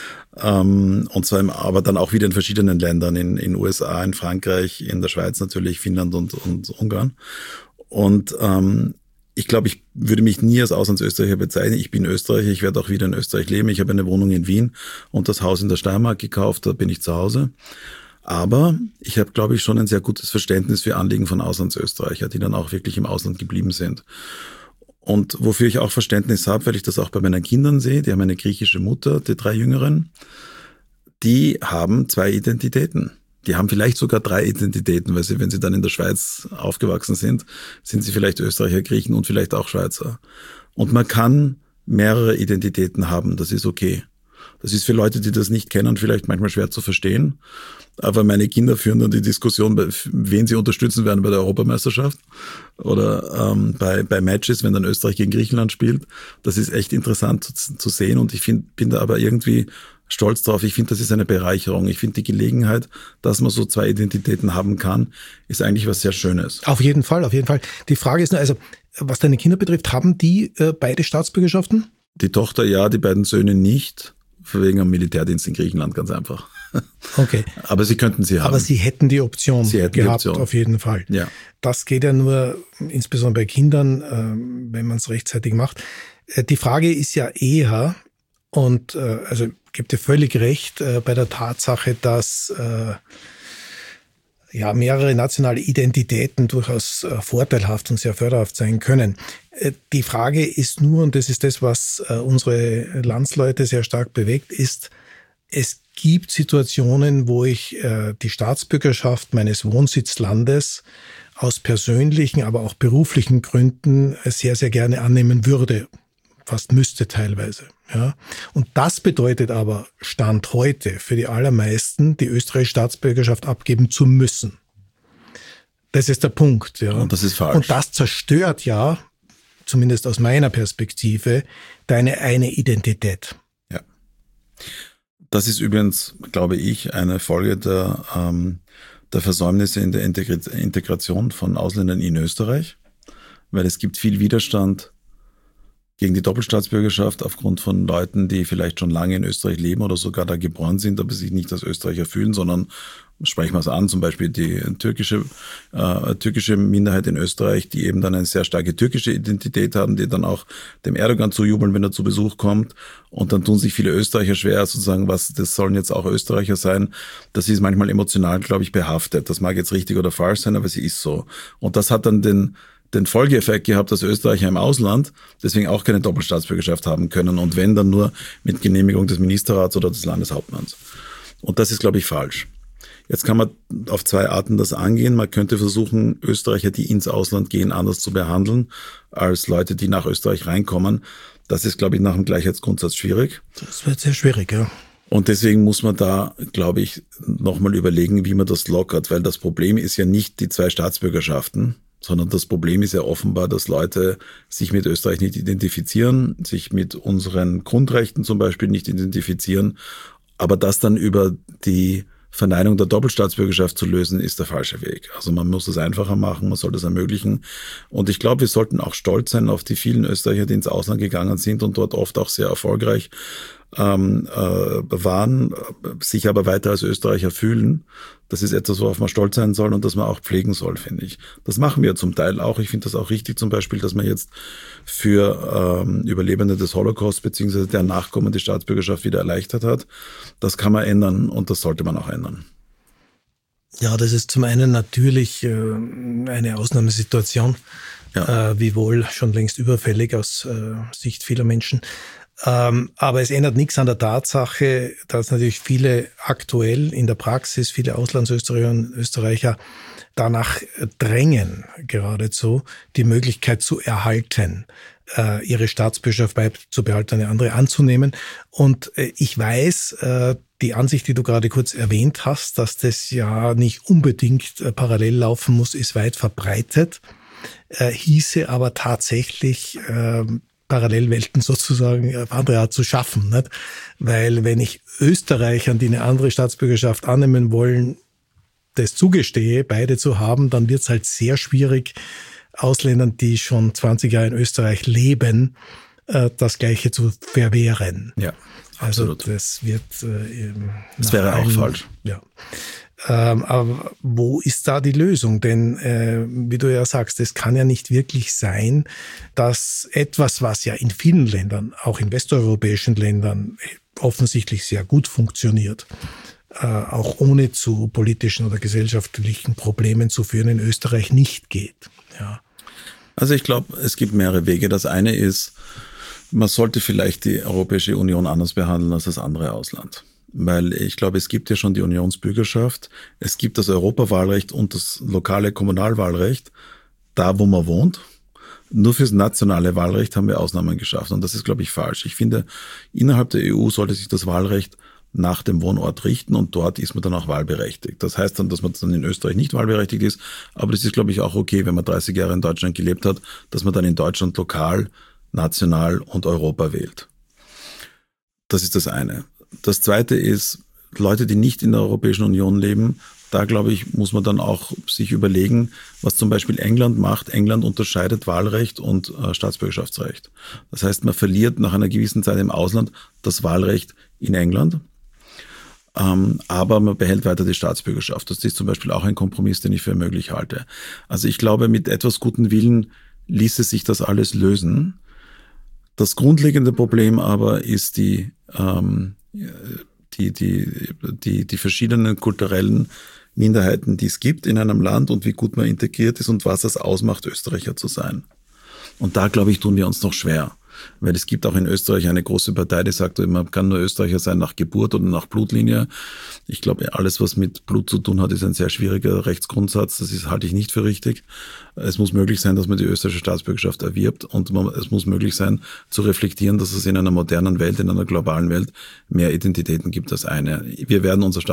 Und zwar aber dann auch wieder in verschiedenen Ländern, in USA, in Frankreich, in der Schweiz natürlich, Finnland und Ungarn. Und ich glaube, ich würde mich nie als Auslandsösterreicher bezeichnen. Ich bin Österreicher, ich werde auch wieder in Österreich leben. Ich habe eine Wohnung in Wien und das Haus in der Steiermark gekauft, da bin ich zu Hause. Aber ich habe, glaube ich, schon ein sehr gutes Verständnis für Anliegen von Auslandsösterreicher, die dann auch wirklich im Ausland geblieben sind. Und wofür ich auch Verständnis habe, weil ich das auch bei meinen Kindern sehe, die haben eine griechische Mutter, die 3 Jüngeren, die haben 2 Identitäten. Die haben vielleicht sogar 3 Identitäten, weil wenn sie dann in der Schweiz aufgewachsen sind, sind sie vielleicht Österreicher, Griechen und vielleicht auch Schweizer. Und man kann mehrere Identitäten haben, das ist okay. Das ist für Leute, die das nicht kennen, vielleicht manchmal schwer zu verstehen. Aber meine Kinder führen dann die Diskussion, wen sie unterstützen werden bei der Europameisterschaft oder bei Matches, wenn dann Österreich gegen Griechenland spielt. Das ist echt interessant zu sehen und ich bin da aber irgendwie stolz drauf. Ich finde, das ist eine Bereicherung. Ich finde die Gelegenheit, dass man so 2 Identitäten haben kann, ist eigentlich was sehr Schönes. Auf jeden Fall, auf jeden Fall. Die Frage ist nur, also was deine Kinder betrifft, haben die beide Staatsbürgerschaften? Die Tochter ja, die beiden Söhne nicht. Wegen am Militärdienst in Griechenland, ganz einfach. Okay. Aber sie könnten sie haben. Aber sie hätten die Option gehabt, auf jeden Fall. Ja. Das geht ja nur, insbesondere bei Kindern, wenn man es rechtzeitig macht. Die Frage ist ja eher, und also ich gebe dir völlig recht, bei der Tatsache, dass mehrere nationale Identitäten durchaus vorteilhaft und sehr förderhaft sein können. Die Frage ist nur, und das ist das, was unsere Landsleute sehr stark bewegt, ist, Es gibt Situationen, wo ich die Staatsbürgerschaft meines Wohnsitzlandes aus persönlichen, aber auch beruflichen Gründen sehr, sehr gerne annehmen würde. Fast müsste teilweise. Ja. Und das bedeutet aber Stand heute für die allermeisten, die österreichische Staatsbürgerschaft abgeben zu müssen. Das ist der Punkt. Ja. Und das ist falsch. Und das zerstört ja, zumindest aus meiner Perspektive, deine eine Identität. Ja. Das ist übrigens, glaube ich, eine Folge der Versäumnisse in der Integration von Ausländern in Österreich, weil es gibt viel Widerstand gegen die Doppelstaatsbürgerschaft aufgrund von Leuten, die vielleicht schon lange in Österreich leben oder sogar da geboren sind, aber sich nicht als Österreicher fühlen, sondern, sprechen wir es an, zum Beispiel die türkische Minderheit in Österreich, die eben dann eine sehr starke türkische Identität haben, die dann auch dem Erdogan zujubeln, wenn er zu Besuch kommt. Und dann tun sich viele Österreicher schwer, sozusagen, das sollen jetzt auch Österreicher sein. Das ist manchmal emotional, glaube ich, behaftet. Das mag jetzt richtig oder falsch sein, aber sie ist so. Und das hat dann den Folgeeffekt gehabt, dass Österreicher im Ausland deswegen auch keine Doppelstaatsbürgerschaft haben können und wenn, dann nur mit Genehmigung des Ministerrats oder des Landeshauptmanns. Und das ist, glaube ich, falsch. Jetzt kann man auf zwei Arten das angehen. Man könnte versuchen, Österreicher, die ins Ausland gehen, anders zu behandeln als Leute, die nach Österreich reinkommen. Das ist, glaube ich, nach dem Gleichheitsgrundsatz schwierig. Das wird sehr schwierig, ja. Und deswegen muss man da, glaube ich, nochmal überlegen, wie man das lockert, weil das Problem ist ja nicht die zwei Staatsbürgerschaften, sondern das Problem ist ja offenbar, dass Leute sich mit Österreich nicht identifizieren, sich mit unseren Grundrechten zum Beispiel nicht identifizieren, aber das dann über die Verneinung der Doppelstaatsbürgerschaft zu lösen, ist der falsche Weg. Also man muss es einfacher machen, man soll das ermöglichen. Und ich glaube, wir sollten auch stolz sein auf die vielen Österreicher, die ins Ausland gegangen sind und dort oft auch sehr erfolgreich waren, sich aber weiter als Österreicher fühlen. Das ist etwas, worauf man stolz sein soll und das man auch pflegen soll, finde ich. Das machen wir zum Teil auch. Ich finde das auch richtig, zum Beispiel, dass man jetzt für Überlebende des Holocaust bzw. der Nachkommen die Staatsbürgerschaft wieder erleichtert hat. Das kann man ändern und das sollte man auch ändern. Ja, das ist zum einen natürlich eine Ausnahmesituation, wiewohl schon längst überfällig aus Sicht vieler Menschen. Aber es ändert nichts an der Tatsache, dass natürlich viele aktuell in der Praxis, viele Auslandsösterreicher und Österreicher danach drängen, geradezu die Möglichkeit zu erhalten, ihre Staatsbürgerschaft beizubehalten, eine andere anzunehmen. Und ich weiß, die Ansicht, die du gerade kurz erwähnt hast, dass das ja nicht unbedingt parallel laufen muss, ist weit verbreitet, hieße aber tatsächlich Parallelwelten sozusagen auf andere Art zu schaffen. Nicht? Weil wenn ich Österreichern, die eine andere Staatsbürgerschaft annehmen wollen, das zugestehe, beide zu haben, dann wird es halt sehr schwierig, Ausländern, die schon 20 Jahre in Österreich leben, das Gleiche zu verwehren. Ja, absolut. Also das wird das wäre auch falsch. Ja. Aber wo ist da die Lösung? Denn wie du ja sagst, es kann ja nicht wirklich sein, dass etwas, was ja in vielen Ländern, auch in westeuropäischen Ländern, offensichtlich sehr gut funktioniert, auch ohne zu politischen oder gesellschaftlichen Problemen zu führen, in Österreich nicht geht. Ja. Also ich glaube, es gibt mehrere Wege. Das eine ist, man sollte vielleicht die Europäische Union anders behandeln als das andere Ausland. Weil ich glaube, es gibt ja schon die Unionsbürgerschaft, es gibt das Europawahlrecht und das lokale Kommunalwahlrecht, da wo man wohnt. Nur fürs nationale Wahlrecht haben wir Ausnahmen geschaffen und das ist, glaube ich, falsch. Ich finde, innerhalb der EU sollte sich das Wahlrecht nach dem Wohnort richten und dort ist man dann auch wahlberechtigt. Das heißt dann, dass man dann in Österreich nicht wahlberechtigt ist, aber das ist, glaube ich, auch okay, wenn man 30 Jahre in Deutschland gelebt hat, dass man dann in Deutschland lokal, national und Europa wählt. Das ist das eine. Das zweite ist, Leute, die nicht in der Europäischen Union leben, da glaube ich, muss man dann auch sich überlegen, was zum Beispiel England macht. England unterscheidet Wahlrecht und Staatsbürgerschaftsrecht. Das heißt, man verliert nach einer gewissen Zeit im Ausland das Wahlrecht in England, aber man behält weiter die Staatsbürgerschaft. Das ist zum Beispiel auch ein Kompromiss, den ich für möglich halte. Also ich glaube, mit etwas guten Willen ließe sich das alles lösen. Das grundlegende Problem aber ist die verschiedenen kulturellen Minderheiten, die es gibt in einem Land und wie gut man integriert ist und was es ausmacht, Österreicher zu sein. Und da, glaube ich, tun wir uns noch schwer. weil es gibt auch in Österreich eine große Partei, die sagt, man kann nur Österreicher sein nach Geburt oder nach Blutlinie. Ich glaube, alles, was mit Blut zu tun hat, ist ein sehr schwieriger Rechtsgrundsatz. Halte ich nicht für richtig. Es muss möglich sein, dass man die österreichische Staatsbürgerschaft erwirbt und es muss möglich sein, zu reflektieren, dass es in einer modernen Welt, in einer globalen Welt mehr Identitäten gibt als eine. Wir werden unsere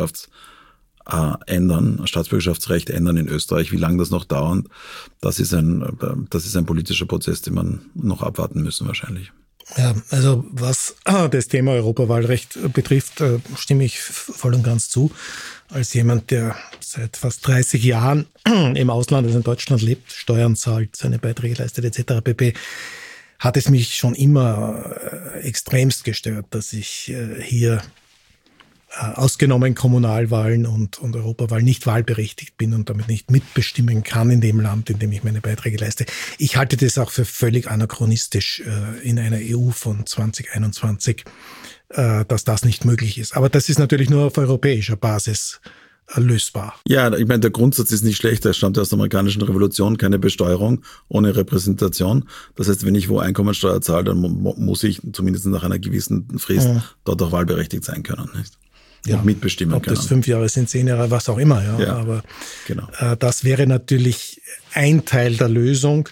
Staatsbürgerschaftsrecht ändern in Österreich. Wie lange das noch dauert, das ist ein politischer Prozess, den man noch abwarten müssen wahrscheinlich. Ja, also was das Thema Europawahlrecht betrifft, stimme ich voll und ganz zu. Als jemand, der seit fast 30 Jahren im Ausland, also in Deutschland lebt, Steuern zahlt, seine Beiträge leistet etc. pp., hat es mich schon immer extremst gestört, dass ich hier ausgenommen Kommunalwahlen und Europawahlen nicht wahlberechtigt bin und damit nicht mitbestimmen kann in dem Land, in dem ich meine Beiträge leiste. Ich halte das auch für völlig anachronistisch in einer EU von 2021, dass das nicht möglich ist. Aber das ist natürlich nur auf europäischer Basis lösbar. Ja, ich meine, der Grundsatz ist nicht schlecht. Der stammt aus der amerikanischen Revolution, keine Besteuerung ohne Repräsentation. Das heißt, wenn ich wo Einkommensteuer zahle, dann muss ich zumindest nach einer gewissen Frist dort auch wahlberechtigt sein können. Nicht? Und ja, mitbestimmen ob können. Das 5 Jahre sind, 10 Jahre, was auch immer. Ja. Aber genau. Das wäre natürlich ein Teil der Lösung,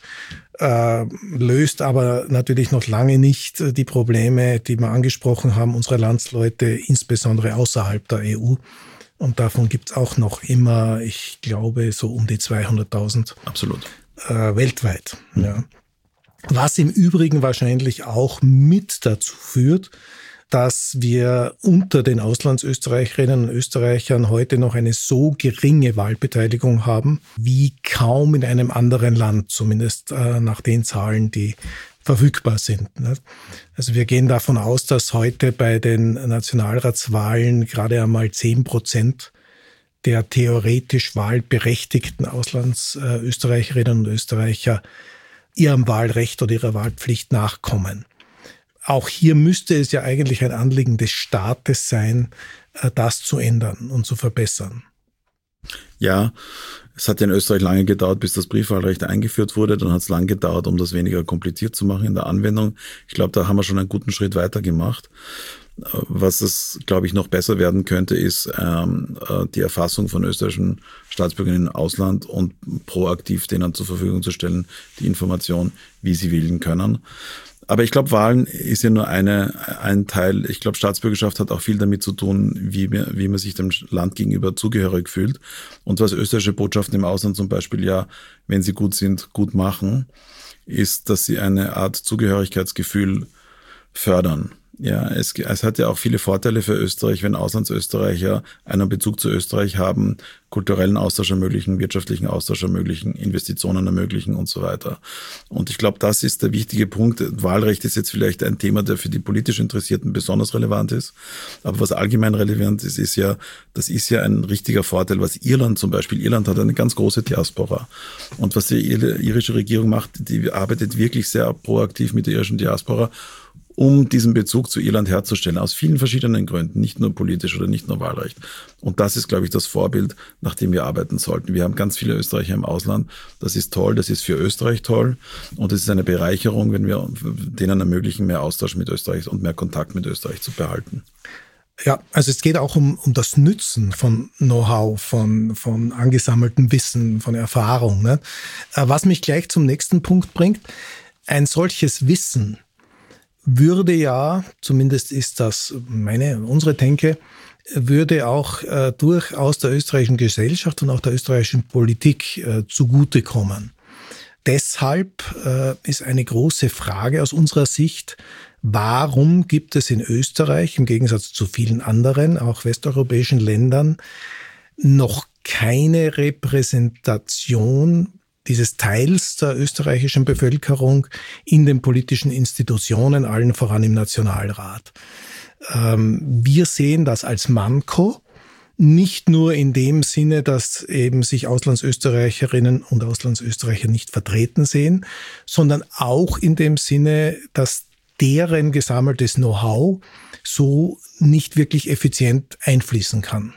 löst aber natürlich noch lange nicht die Probleme, die wir angesprochen haben, unserer Landsleute, insbesondere außerhalb der EU. Und davon gibt es auch noch immer, ich glaube, so um die 200.000. Absolut. Weltweit. Ja. Was im Übrigen wahrscheinlich auch mit dazu führt, dass wir unter den Auslandsösterreicherinnen und Österreichern heute noch eine so geringe Wahlbeteiligung haben, wie kaum in einem anderen Land, zumindest nach den Zahlen, die verfügbar sind. Also wir gehen davon aus, dass heute bei den Nationalratswahlen gerade einmal 10% der theoretisch wahlberechtigten Auslandsösterreicherinnen und Österreicher ihrem Wahlrecht oder ihrer Wahlpflicht nachkommen. Auch hier müsste es ja eigentlich ein Anliegen des Staates sein, das zu ändern und zu verbessern. Ja, es hat ja in Österreich lange gedauert, bis das Briefwahlrecht eingeführt wurde. Dann hat es lange gedauert, um das weniger kompliziert zu machen in der Anwendung. Ich glaube, da haben wir schon einen guten Schritt weiter gemacht. Was es, glaube ich, noch besser werden könnte, ist die Erfassung von österreichischen Staatsbürgern im Ausland und proaktiv denen zur Verfügung zu stellen, die Information, wie sie wählen können. Aber ich glaube, Wahlen ist ja nur ein Teil. Ich glaube, Staatsbürgerschaft hat auch viel damit zu tun, wie man sich dem Land gegenüber zugehörig fühlt. Und was österreichische Botschaften im Ausland zum Beispiel ja, wenn sie gut sind, gut machen, ist, dass sie eine Art Zugehörigkeitsgefühl fördern. Ja, es hat ja auch viele Vorteile für Österreich, wenn Auslandsösterreicher einen Bezug zu Österreich haben, kulturellen Austausch ermöglichen, wirtschaftlichen Austausch ermöglichen, Investitionen ermöglichen und so weiter. Und ich glaube, das ist der wichtige Punkt. Wahlrecht ist jetzt vielleicht ein Thema, der für die politisch Interessierten besonders relevant ist. Aber was allgemein relevant ist, das ist ja ein richtiger Vorteil, was Irland zum Beispiel, Irland hat eine ganz große Diaspora. Und was die irische Regierung macht, die arbeitet wirklich sehr proaktiv mit der irischen Diaspora, um diesen Bezug zu Irland herzustellen, aus vielen verschiedenen Gründen, nicht nur politisch oder nicht nur Wahlrecht. Und das ist, glaube ich, das Vorbild, nach dem wir arbeiten sollten. Wir haben ganz viele Österreicher im Ausland. Das ist toll, das ist für Österreich toll. Und es ist eine Bereicherung, wenn wir denen ermöglichen, mehr Austausch mit Österreich und mehr Kontakt mit Österreich zu behalten. Ja, also es geht auch um das Nützen von Know-how, von angesammeltem Wissen, von Erfahrung. Ne? Was mich gleich zum nächsten Punkt bringt, ein solches Wissen würde ja, zumindest ist das unsere Denke, würde auch durchaus der österreichischen Gesellschaft und auch der österreichischen Politik zugutekommen. Deshalb ist eine große Frage aus unserer Sicht, warum gibt es in Österreich im Gegensatz zu vielen anderen, auch westeuropäischen Ländern, noch keine Repräsentation dieses Teils der österreichischen Bevölkerung in den politischen Institutionen, allen voran im Nationalrat. Wir sehen das als Manko, nicht nur in dem Sinne, dass eben sich Auslandsösterreicherinnen und Auslandsösterreicher nicht vertreten sehen, sondern auch in dem Sinne, dass deren gesammeltes Know-how so nicht wirklich effizient einfließen kann.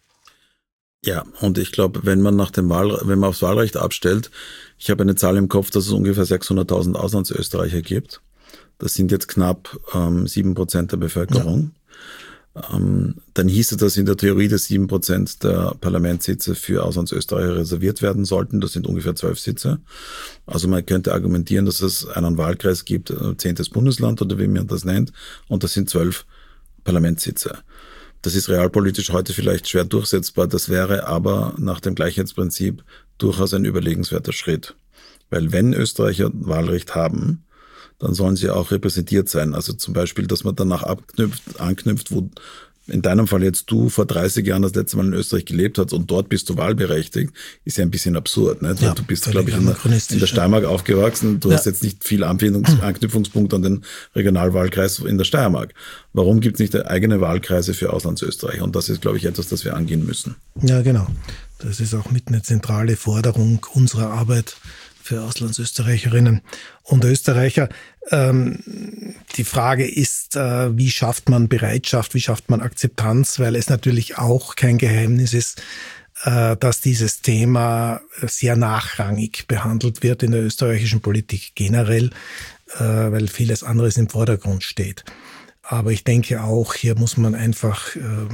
Ja, und ich glaube, wenn man aufs Wahlrecht abstellt, ich habe eine Zahl im Kopf, dass es ungefähr 600.000 Auslandsösterreicher gibt. Das sind jetzt knapp 7% der Bevölkerung. Ja. Dann hieße das in der Theorie, dass 7% der Parlamentssitze für Auslandsösterreicher reserviert werden sollten. Das sind ungefähr 12 Sitze. Also man könnte argumentieren, dass es einen Wahlkreis gibt, 10. Bundesland oder wie man das nennt, und das sind 12 Parlamentssitze. Das ist realpolitisch heute vielleicht schwer durchsetzbar. Das wäre aber nach dem Gleichheitsprinzip durchaus ein überlegenswerter Schritt. Weil wenn Österreicher Wahlrecht haben, dann sollen sie auch repräsentiert sein. Also zum Beispiel, dass man danach anknüpft, wo in deinem Fall jetzt du vor 30 Jahren das letzte Mal in Österreich gelebt hast und dort bist du wahlberechtigt, ist ja ein bisschen absurd. Ne? Ja, du bist, glaube ich, in der Steiermark aufgewachsen. Du hast jetzt nicht viel Anknüpfungspunkt an den Regionalwahlkreis in der Steiermark. Warum gibt es nicht eigene Wahlkreise für Auslandsösterreich? Und das ist, glaube ich, etwas, das wir angehen müssen. Ja, genau. Das ist auch mit eine zentrale Forderung unserer Arbeit für Auslandsösterreicherinnen und Österreicher. Die Frage ist, wie schafft man Bereitschaft, wie schafft man Akzeptanz, weil es natürlich auch kein Geheimnis ist, dass dieses Thema sehr nachrangig behandelt wird in der österreichischen Politik generell, weil vieles anderes im Vordergrund steht. Aber ich denke auch, hier muss man einfach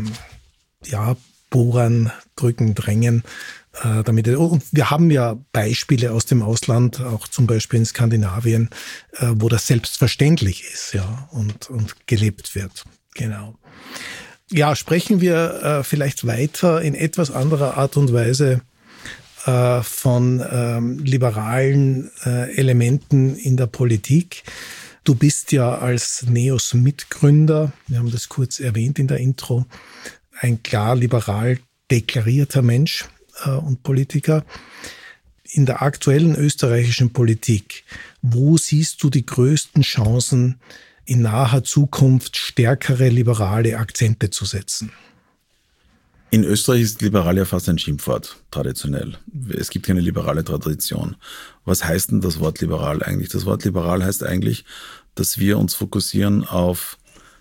bohren, drücken, drängen, und wir haben ja Beispiele aus dem Ausland, auch zum Beispiel in Skandinavien, wo das selbstverständlich ist, ja, und gelebt wird. Genau. Ja, sprechen wir vielleicht weiter in etwas anderer Art und Weise von liberalen Elementen in der Politik. Du bist ja als NEOS Mitgründer, wir haben das kurz erwähnt in der Intro, ein klar liberal deklarierter Mensch und Politiker. In der aktuellen österreichischen Politik, wo siehst du die größten Chancen, in naher Zukunft stärkere liberale Akzente zu setzen? In Österreich ist liberal ja fast ein Schimpfwort, traditionell. Es gibt keine liberale Tradition. Was heißt denn das Wort liberal eigentlich? Das Wort liberal heißt eigentlich, dass wir uns fokussieren auf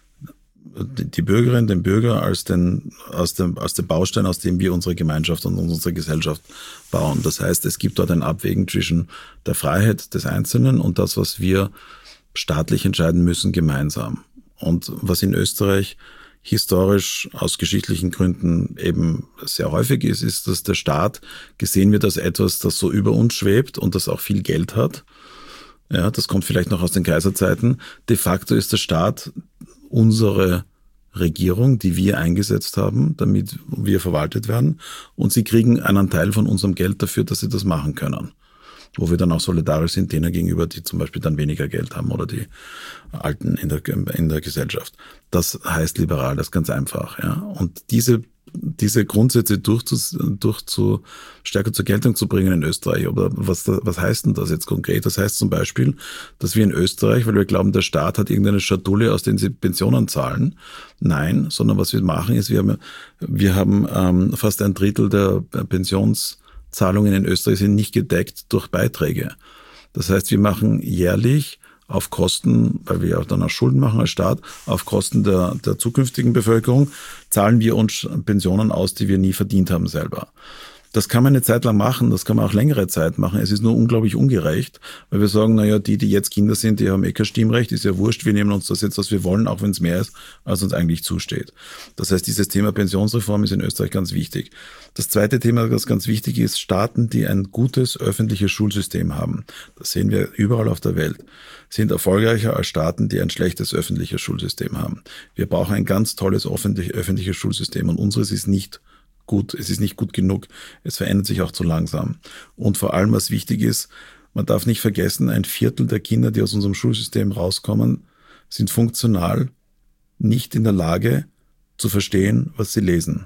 die Bürgerin, den Bürger als den Baustein, aus dem wir unsere Gemeinschaft und unsere Gesellschaft bauen. Das heißt, es gibt dort ein Abwägen zwischen der Freiheit des Einzelnen und das, was wir staatlich entscheiden müssen, gemeinsam. Und was in Österreich historisch aus geschichtlichen Gründen eben sehr häufig ist, dass der Staat gesehen wird als etwas, das so über uns schwebt und das auch viel Geld hat. Ja, das kommt vielleicht noch aus den Kaiserzeiten. De facto ist der Staat unsere Regierung, die wir eingesetzt haben, damit wir verwaltet werden. Und sie kriegen einen Teil von unserem Geld dafür, dass sie das machen können. Wo wir dann auch solidarisch sind denen gegenüber, die zum Beispiel dann weniger Geld haben oder die Alten in der Gesellschaft. Das heißt liberal, das ist ganz einfach. Ja. Und diese Grundsätze stärker zur Geltung zu bringen in Österreich. Aber was heißt denn das jetzt konkret? Das heißt zum Beispiel, dass wir in Österreich, weil wir glauben, der Staat hat irgendeine Schatulle, aus der sie Pensionen zahlen. Nein, sondern was wir machen ist, wir haben fast ein Drittel der Pensionszahlungen in Österreich sind nicht gedeckt durch Beiträge. Das heißt, wir machen jährlich auf Kosten, weil wir auch dann auch Schulden machen als Staat, auf Kosten der zukünftigen Bevölkerung, zahlen wir uns Pensionen aus, die wir nie verdient haben selber. Das kann man eine Zeit lang machen, das kann man auch längere Zeit machen. Es ist nur unglaublich ungerecht, weil wir sagen, naja, die jetzt Kinder sind, die haben kein Stimmrecht, ist ja wurscht, wir nehmen uns das jetzt, was wir wollen, auch wenn es mehr ist, als uns eigentlich zusteht. Das heißt, dieses Thema Pensionsreform ist in Österreich ganz wichtig. Das zweite Thema, das ganz wichtig ist, Staaten, die ein gutes öffentliches Schulsystem haben, das sehen wir überall auf der Welt, sind erfolgreicher als Staaten, die ein schlechtes öffentliches Schulsystem haben. Wir brauchen ein ganz tolles öffentliches Schulsystem und unseres ist nicht gut, es ist nicht gut genug, es verändert sich auch zu langsam. Und vor allem, was wichtig ist, man darf nicht vergessen, 1/4 der Kinder, die aus unserem Schulsystem rauskommen, sind funktional nicht in der Lage zu verstehen, was sie lesen.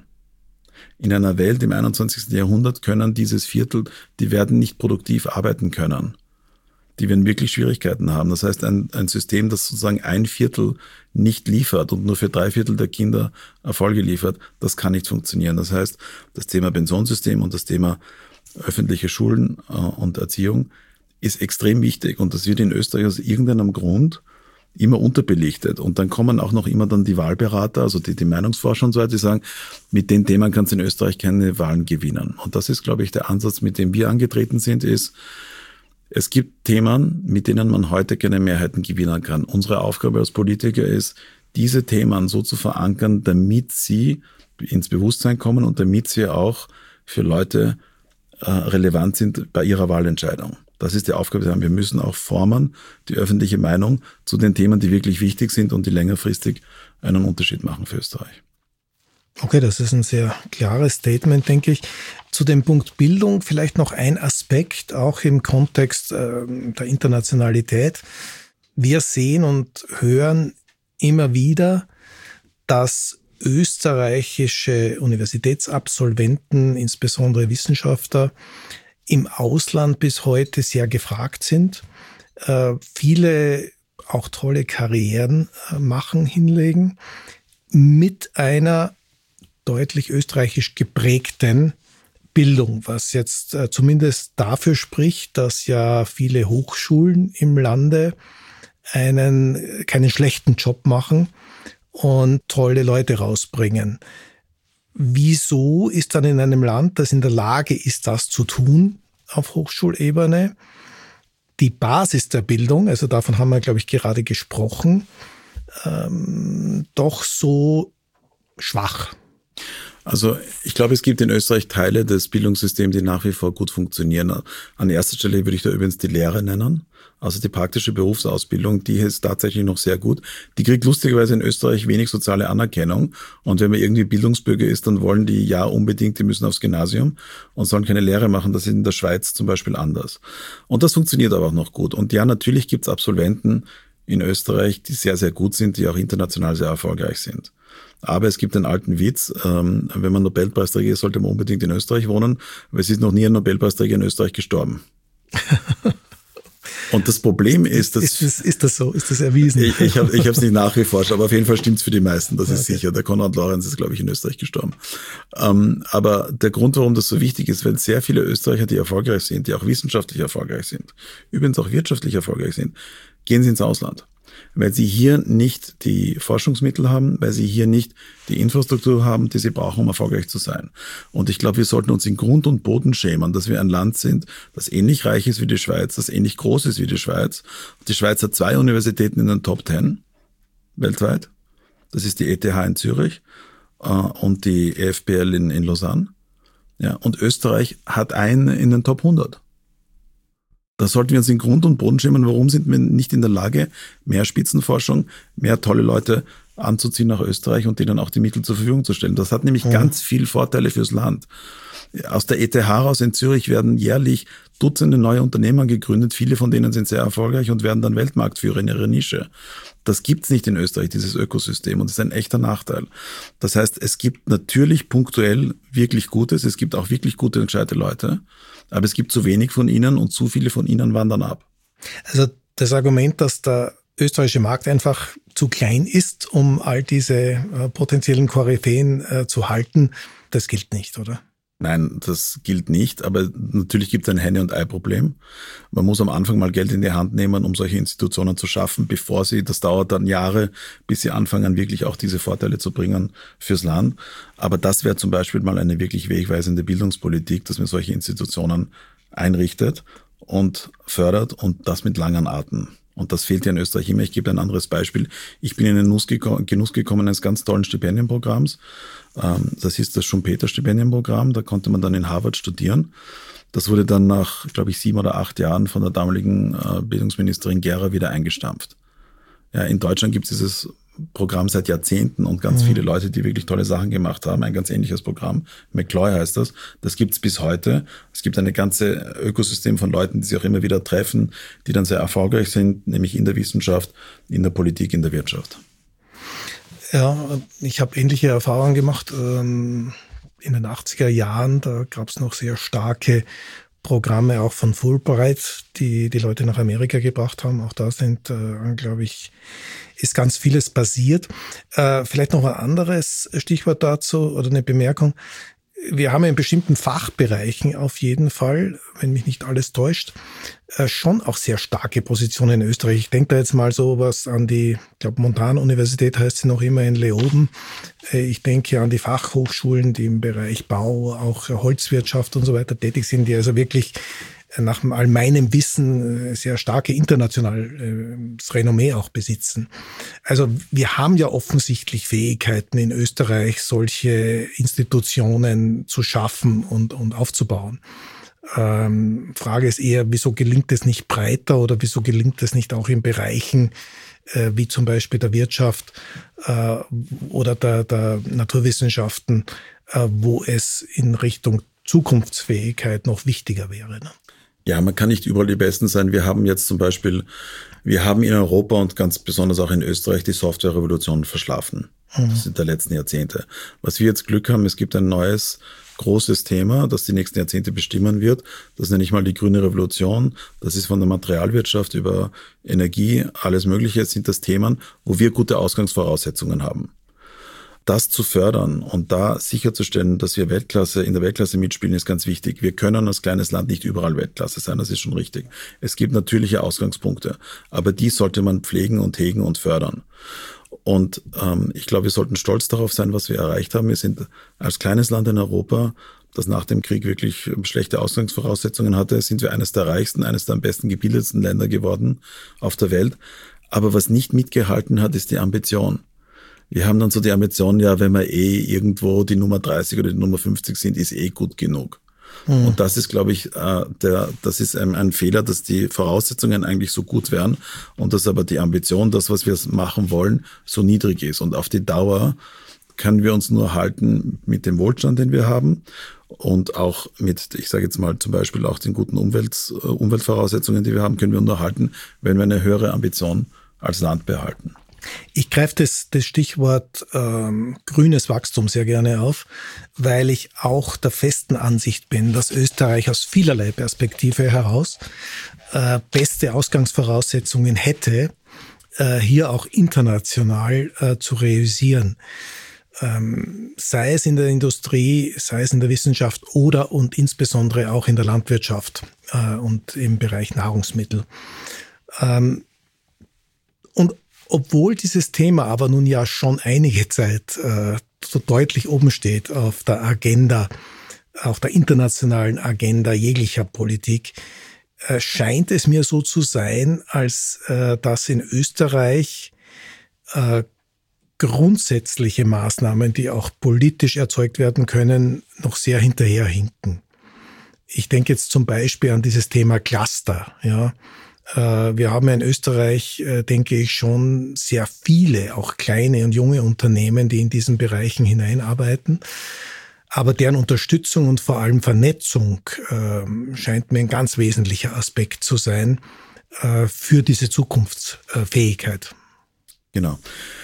In einer Welt im 21. Jahrhundert können dieses Viertel, die werden nicht produktiv arbeiten können. Die werden wirklich Schwierigkeiten haben. Das heißt, ein System, das sozusagen 1/4 nicht liefert und nur für 3/4 der Kinder Erfolge liefert, das kann nicht funktionieren. Das heißt, das Thema Pensionssystem und das Thema öffentliche Schulen und Erziehung ist extrem wichtig. Und das wird in Österreich aus irgendeinem Grund immer unterbelichtet. Und dann kommen auch noch immer dann die Wahlberater, also die Meinungsforscher und so weiter, die sagen, mit den Themen kannst du in Österreich keine Wahlen gewinnen. Und das ist, glaube ich, der Ansatz, mit dem wir angetreten sind, ist, Es gibt Themen, mit denen man heute keine Mehrheiten gewinnen kann. Unsere Aufgabe als Politiker ist, diese Themen so zu verankern, damit sie ins Bewusstsein kommen und damit sie auch für Leute relevant sind bei ihrer Wahlentscheidung. Das ist die Aufgabe. Wir müssen auch formen, die öffentliche Meinung zu den Themen, die wirklich wichtig sind und die längerfristig einen Unterschied machen für Österreich. Okay, das ist ein sehr klares Statement, denke ich. Zu dem Punkt Bildung vielleicht noch ein Aspekt, auch im Kontext der Internationalität. Wir sehen und hören immer wieder, dass österreichische Universitätsabsolventen, insbesondere Wissenschaftler, im Ausland bis heute sehr gefragt sind. Viele auch tolle Karrieren hinlegen, mit einer deutlich österreichisch geprägten Bildung, was jetzt zumindest dafür spricht, dass ja viele Hochschulen im Lande keinen schlechten Job machen und tolle Leute rausbringen. Wieso ist dann in einem Land, das in der Lage ist, das zu tun, auf Hochschulebene, die Basis der Bildung, also davon haben wir, glaube ich, gerade gesprochen, doch so schwach? Also ich glaube, es gibt in Österreich Teile des Bildungssystems, die nach wie vor gut funktionieren. An erster Stelle würde ich da übrigens die Lehre nennen. Also die praktische Berufsausbildung, die ist tatsächlich noch sehr gut. Die kriegt lustigerweise in Österreich wenig soziale Anerkennung. Und wenn man irgendwie Bildungsbürger ist, dann wollen die ja unbedingt, die müssen aufs Gymnasium und sollen keine Lehre machen. Das ist in der Schweiz zum Beispiel anders. Und das funktioniert aber auch noch gut. Und ja, natürlich gibt es Absolventen in Österreich, die sehr, sehr gut sind, die auch international sehr erfolgreich sind. Aber es gibt einen alten Witz, wenn man Nobelpreisträger ist, sollte man unbedingt in Österreich wohnen, weil es ist noch nie ein Nobelpreisträger in Österreich gestorben. Und das Problem ist, dass... Ist das so? Ist das erwiesen? Ich habe es nicht nachgeforscht, aber auf jeden Fall stimmt es für die meisten, das ist sicher. Der Konrad Lorenz ist, glaube ich, in Österreich gestorben. Aber der Grund, warum das so wichtig ist, weil sehr viele Österreicher, die erfolgreich sind, die auch wissenschaftlich erfolgreich sind, übrigens auch wirtschaftlich erfolgreich sind, gehen sie ins Ausland. Weil sie hier nicht die Forschungsmittel haben, weil sie hier nicht die Infrastruktur haben, die sie brauchen, um erfolgreich zu sein. Und ich glaube, wir sollten uns in Grund und Boden schämen, dass wir ein Land sind, das ähnlich reich ist wie die Schweiz, das ähnlich groß ist wie die Schweiz. Die Schweiz hat 2 Universitäten in den Top 10 weltweit. Das ist die ETH in Zürich und die EFPL in Lausanne. Ja, und Österreich hat einen in den Top 100. Da sollten wir uns in Grund und Boden schämen, warum sind wir nicht in der Lage, mehr Spitzenforschung, mehr tolle Leute anzuziehen nach Österreich und denen auch die Mittel zur Verfügung zu stellen. Das hat nämlich ganz viel Vorteile fürs Land. Aus der ETH raus in Zürich werden jährlich Dutzende neue Unternehmen gegründet, viele von denen sind sehr erfolgreich und werden dann Weltmarktführer in ihrer Nische. Das gibt's nicht in Österreich, dieses Ökosystem, und das ist ein echter Nachteil. Das heißt, es gibt natürlich punktuell wirklich Gutes, es gibt auch wirklich gute und gescheite Leute, aber es gibt zu wenig von ihnen und zu viele von ihnen wandern ab. Also das Argument, dass der österreichische Markt einfach zu klein ist, um all diese potenziellen Koryphäen zu halten, das gilt nicht, oder? Nein, das gilt nicht, aber natürlich gibt es ein Henne- und Ei-Problem. Man muss am Anfang mal Geld in die Hand nehmen, um solche Institutionen zu schaffen, das dauert dann Jahre, bis sie anfangen, wirklich auch diese Vorteile zu bringen fürs Land. Aber das wäre zum Beispiel mal eine wirklich wegweisende Bildungspolitik, dass man solche Institutionen einrichtet und fördert und das mit langen Atem. Und das fehlt ja in Österreich immer. Ich gebe ein anderes Beispiel. Ich bin in den Genuss gekommen eines ganz tollen Stipendienprogramms. Das ist das Schumpeter-Stipendienprogramm. Da konnte man dann in Harvard studieren. Das wurde dann nach, glaube ich, 7 oder 8 Jahren von der damaligen Bildungsministerin Gera wieder eingestampft. Ja, in Deutschland gibt es dieses Programm seit Jahrzehnten und ganz viele Leute, die wirklich tolle Sachen gemacht haben. Ein ganz ähnliches Programm. McCloy heißt das. Das gibt es bis heute. Es gibt eine ganze Ökosystem von Leuten, die sich auch immer wieder treffen, die dann sehr erfolgreich sind, nämlich in der Wissenschaft, in der Politik, in der Wirtschaft. Ja, ich habe ähnliche Erfahrungen gemacht. In den 80er Jahren, da gab es noch sehr starke Programme auch von Fulbright, die Leute nach Amerika gebracht haben. Auch da sind, glaube ich, ist ganz vieles passiert. Vielleicht noch ein anderes Stichwort dazu oder eine Bemerkung. Wir haben ja in bestimmten Fachbereichen auf jeden Fall, wenn mich nicht alles täuscht, schon auch sehr starke Positionen in Österreich. Ich denke da jetzt mal so was an die, ich glaube, Montanuniversität heißt sie noch immer in Leoben. Ich denke an die Fachhochschulen, die im Bereich Bau, auch Holzwirtschaft und so weiter tätig sind, die also wirklich nach all meinem Wissen sehr starke internationales Renommee auch besitzen. Also wir haben ja offensichtlich Fähigkeiten in Österreich, solche Institutionen zu schaffen und aufzubauen. Frage ist eher, wieso gelingt es nicht breiter oder wieso gelingt es nicht auch in Bereichen wie zum Beispiel der Wirtschaft oder der Naturwissenschaften, wo es in Richtung Zukunftsfähigkeit noch wichtiger wäre. Ne? Ja, man kann nicht überall die Besten sein. Wir haben jetzt zum Beispiel, wir haben in Europa und ganz besonders auch in Österreich die Softwarerevolution verschlafen. Das sind der letzten Jahrzehnte. Was wir jetzt Glück haben, es gibt ein neues großes Thema, das die nächsten Jahrzehnte bestimmen wird. Das nenne ich mal die grüne Revolution. Das ist von der Materialwirtschaft über Energie, alles Mögliche sind das Themen, wo wir gute Ausgangsvoraussetzungen haben. Das zu fördern und da sicherzustellen, dass wir in der Weltklasse mitspielen, ist ganz wichtig. Wir können als kleines Land nicht überall Weltklasse sein, das ist schon richtig. Es gibt natürliche Ausgangspunkte, aber die sollte man pflegen und hegen und fördern. Und ich glaube, wir sollten stolz darauf sein, was wir erreicht haben. Wir sind als kleines Land in Europa, das nach dem Krieg wirklich schlechte Ausgangsvoraussetzungen hatte, sind wir eines der reichsten, eines der am besten gebildetsten Länder geworden auf der Welt. Aber was nicht mitgehalten hat, ist die Ambition. Wir haben dann so die Ambition, ja, wenn wir irgendwo die Nummer 30 oder die Nummer 50 sind, ist gut genug. Und das ist, glaube ich, das ist ein Fehler, dass die Voraussetzungen eigentlich so gut wären und dass aber die Ambition, das, was wir machen wollen, so niedrig ist. Und auf die Dauer können wir uns nur halten mit dem Wohlstand, den wir haben und auch mit, ich sage jetzt mal zum Beispiel auch den guten Umweltvoraussetzungen, die wir haben, können wir nur halten, wenn wir eine höhere Ambition als Land behalten. Ich greife das Stichwort grünes Wachstum sehr gerne auf, weil ich auch der festen Ansicht bin, dass Österreich aus vielerlei Perspektive heraus beste Ausgangsvoraussetzungen hätte, hier auch international zu realisieren. Sei es in der Industrie, sei es in der Wissenschaft oder und insbesondere auch in der Landwirtschaft und im Bereich Nahrungsmittel. Und obwohl dieses Thema aber nun ja schon einige Zeit so deutlich oben steht auf der Agenda, auf der internationalen Agenda jeglicher Politik, scheint es mir so zu sein, als dass in Österreich grundsätzliche Maßnahmen, die auch politisch erzeugt werden können, noch sehr hinterherhinken. Ich denke jetzt zum Beispiel an dieses Thema Cluster, ja. Wir haben in Österreich, denke ich, schon sehr viele, auch kleine und junge Unternehmen, die in diesen Bereichen hineinarbeiten. Aber deren Unterstützung und vor allem Vernetzung scheint mir ein ganz wesentlicher Aspekt zu sein für diese Zukunftsfähigkeit. Genau.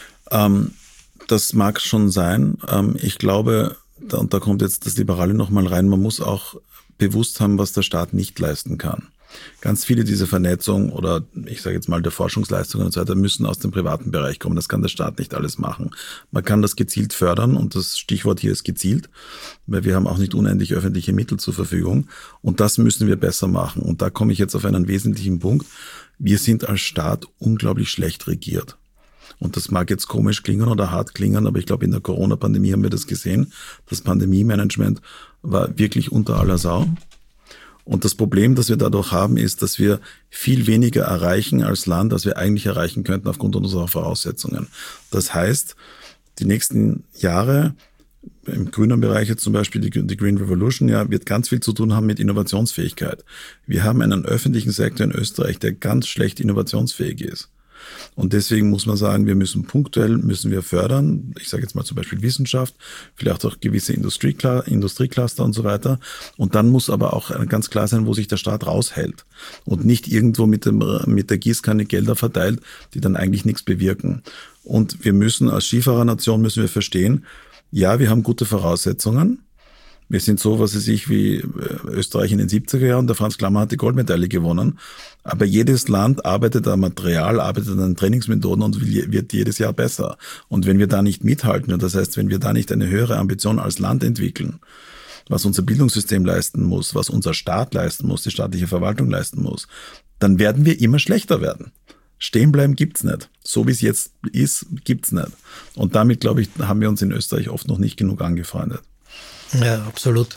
Das mag schon sein. Ich glaube, und da kommt jetzt das Liberale nochmal rein, man muss auch bewusst haben, was der Staat nicht leisten kann. Ganz viele dieser Vernetzung oder ich sage jetzt mal der Forschungsleistungen und so weiter müssen aus dem privaten Bereich kommen. Das kann der Staat nicht alles machen. Man kann das gezielt fördern und das Stichwort hier ist gezielt, weil wir haben auch nicht unendlich öffentliche Mittel zur Verfügung und das müssen wir besser machen. Und da komme ich jetzt auf einen wesentlichen Punkt. Wir sind als Staat unglaublich schlecht regiert. Und das mag jetzt komisch klingen oder hart klingen, aber ich glaube, in der Corona-Pandemie haben wir das gesehen. Das Pandemie-Management war wirklich unter aller Sau. Und das Problem, das wir dadurch haben, ist, dass wir viel weniger erreichen als Land, als wir eigentlich erreichen könnten aufgrund unserer Voraussetzungen. Das heißt, die nächsten Jahre im grünen Bereich jetzt zum Beispiel die Green Revolution, ja, wird ganz viel zu tun haben mit Innovationsfähigkeit. Wir haben einen öffentlichen Sektor in Österreich, der ganz schlecht innovationsfähig ist. Und deswegen muss man sagen, wir müssen fördern, ich sage jetzt mal zum Beispiel Wissenschaft, vielleicht auch gewisse Industriecluster und so weiter. Und dann muss aber auch ganz klar sein, wo sich der Staat raushält und nicht irgendwo mit der Gießkanne Gelder verteilt, die dann eigentlich nichts bewirken. Und wir müssen als Skifahrernation verstehen, ja, wir haben gute Voraussetzungen. Wir sind so, was weiß ich, wie Österreich in den 70er Jahren. Der Franz Klammer hat die Goldmedaille gewonnen. Aber jedes Land arbeitet an Material, arbeitet an Trainingsmethoden und wird jedes Jahr besser. Und wenn wir da nicht mithalten, und das heißt, wenn wir da nicht eine höhere Ambition als Land entwickeln, was unser Bildungssystem leisten muss, was unser Staat leisten muss, die staatliche Verwaltung leisten muss, dann werden wir immer schlechter werden. Stehen bleiben gibt's nicht. So wie es jetzt ist, gibt's nicht. Und damit, glaube ich, haben wir uns in Österreich oft noch nicht genug angefreundet. Ja, absolut.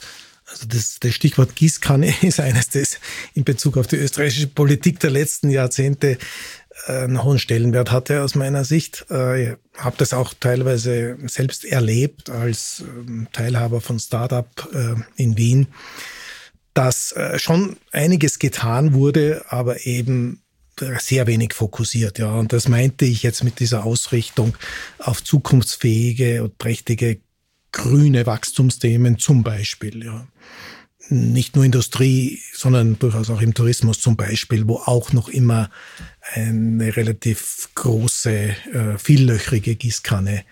Also das Stichwort Gießkanne ist eines, das in Bezug auf die österreichische Politik der letzten Jahrzehnte einen hohen Stellenwert hatte aus meiner Sicht. Ich habe das auch teilweise selbst erlebt als Teilhaber von Startup in Wien, dass schon einiges getan wurde, aber eben sehr wenig fokussiert. Ja. Und das meinte ich jetzt mit dieser Ausrichtung auf zukunftsfähige und prächtige grüne Wachstumsthemen zum Beispiel. Ja. Nicht nur Industrie, sondern durchaus auch im Tourismus zum Beispiel, wo auch noch immer eine relativ große, viellöchrige Gießkanne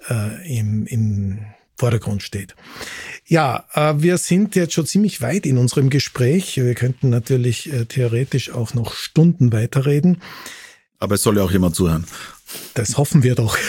im Vordergrund steht. Ja, wir sind jetzt schon ziemlich weit in unserem Gespräch. Wir könnten natürlich theoretisch auch noch Stunden weiterreden. Aber es soll ja auch jemand zuhören. Das hoffen wir doch.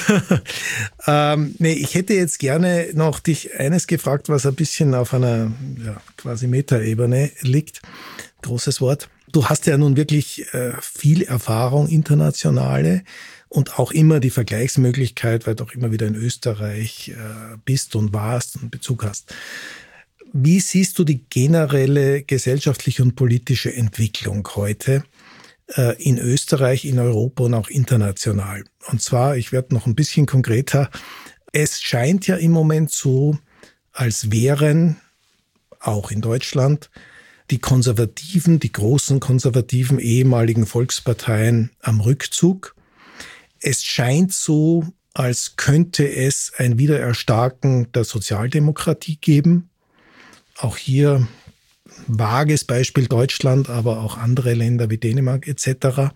Ich hätte jetzt gerne noch dich eines gefragt, was ein bisschen auf einer quasi Metaebene liegt. Großes Wort. Du hast ja nun wirklich viel Erfahrung, internationale, und auch immer die Vergleichsmöglichkeit, weil du auch immer wieder in Österreich bist und warst und Bezug hast. Wie siehst du die generelle gesellschaftliche und politische Entwicklung heute in Österreich, in Europa und auch international? Und zwar, ich werde noch ein bisschen konkreter, es scheint ja im Moment so, als wären auch in Deutschland die Konservativen, die großen konservativen ehemaligen Volksparteien am Rückzug. Es scheint so, als könnte es ein Wiedererstarken der Sozialdemokratie geben. Auch hier vages Beispiel Deutschland, aber auch andere Länder wie Dänemark etc.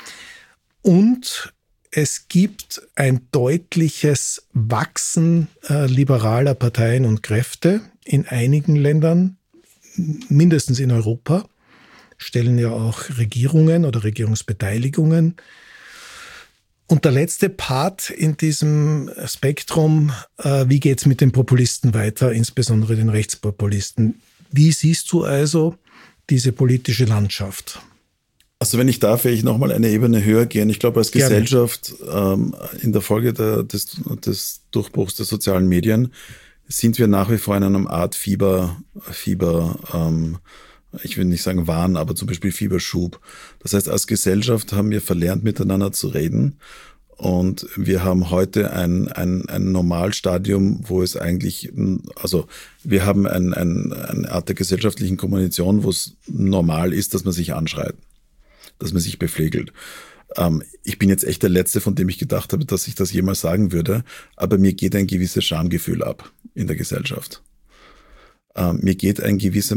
Und es gibt ein deutliches Wachsen liberaler Parteien und Kräfte in einigen Ländern, mindestens in Europa, stellen ja auch Regierungen oder Regierungsbeteiligungen. Und der letzte Part in diesem Spektrum, wie geht's mit den Populisten weiter, insbesondere den Rechtspopulisten? Wie siehst du also diese politische Landschaft? Also wenn ich darf, will ich nochmal eine Ebene höher gehen. Ich glaube, als Gesellschaft in der Folge des Durchbruchs der sozialen Medien sind wir nach wie vor in einer Art Fieber, ich will nicht sagen Wahn, aber zum Beispiel Fieberschub. Das heißt, als Gesellschaft haben wir verlernt, miteinander zu reden. Und wir haben heute ein Normalstadium, wo es eigentlich, also wir haben eine Art der gesellschaftlichen Kommunikation, wo es normal ist, dass man sich anschreit, dass man sich beflegelt. Ich bin jetzt echt der Letzte, von dem ich gedacht habe, dass ich das jemals sagen würde, aber mir geht ein gewisses Schamgefühl ab in der Gesellschaft. Mir geht ein gewisser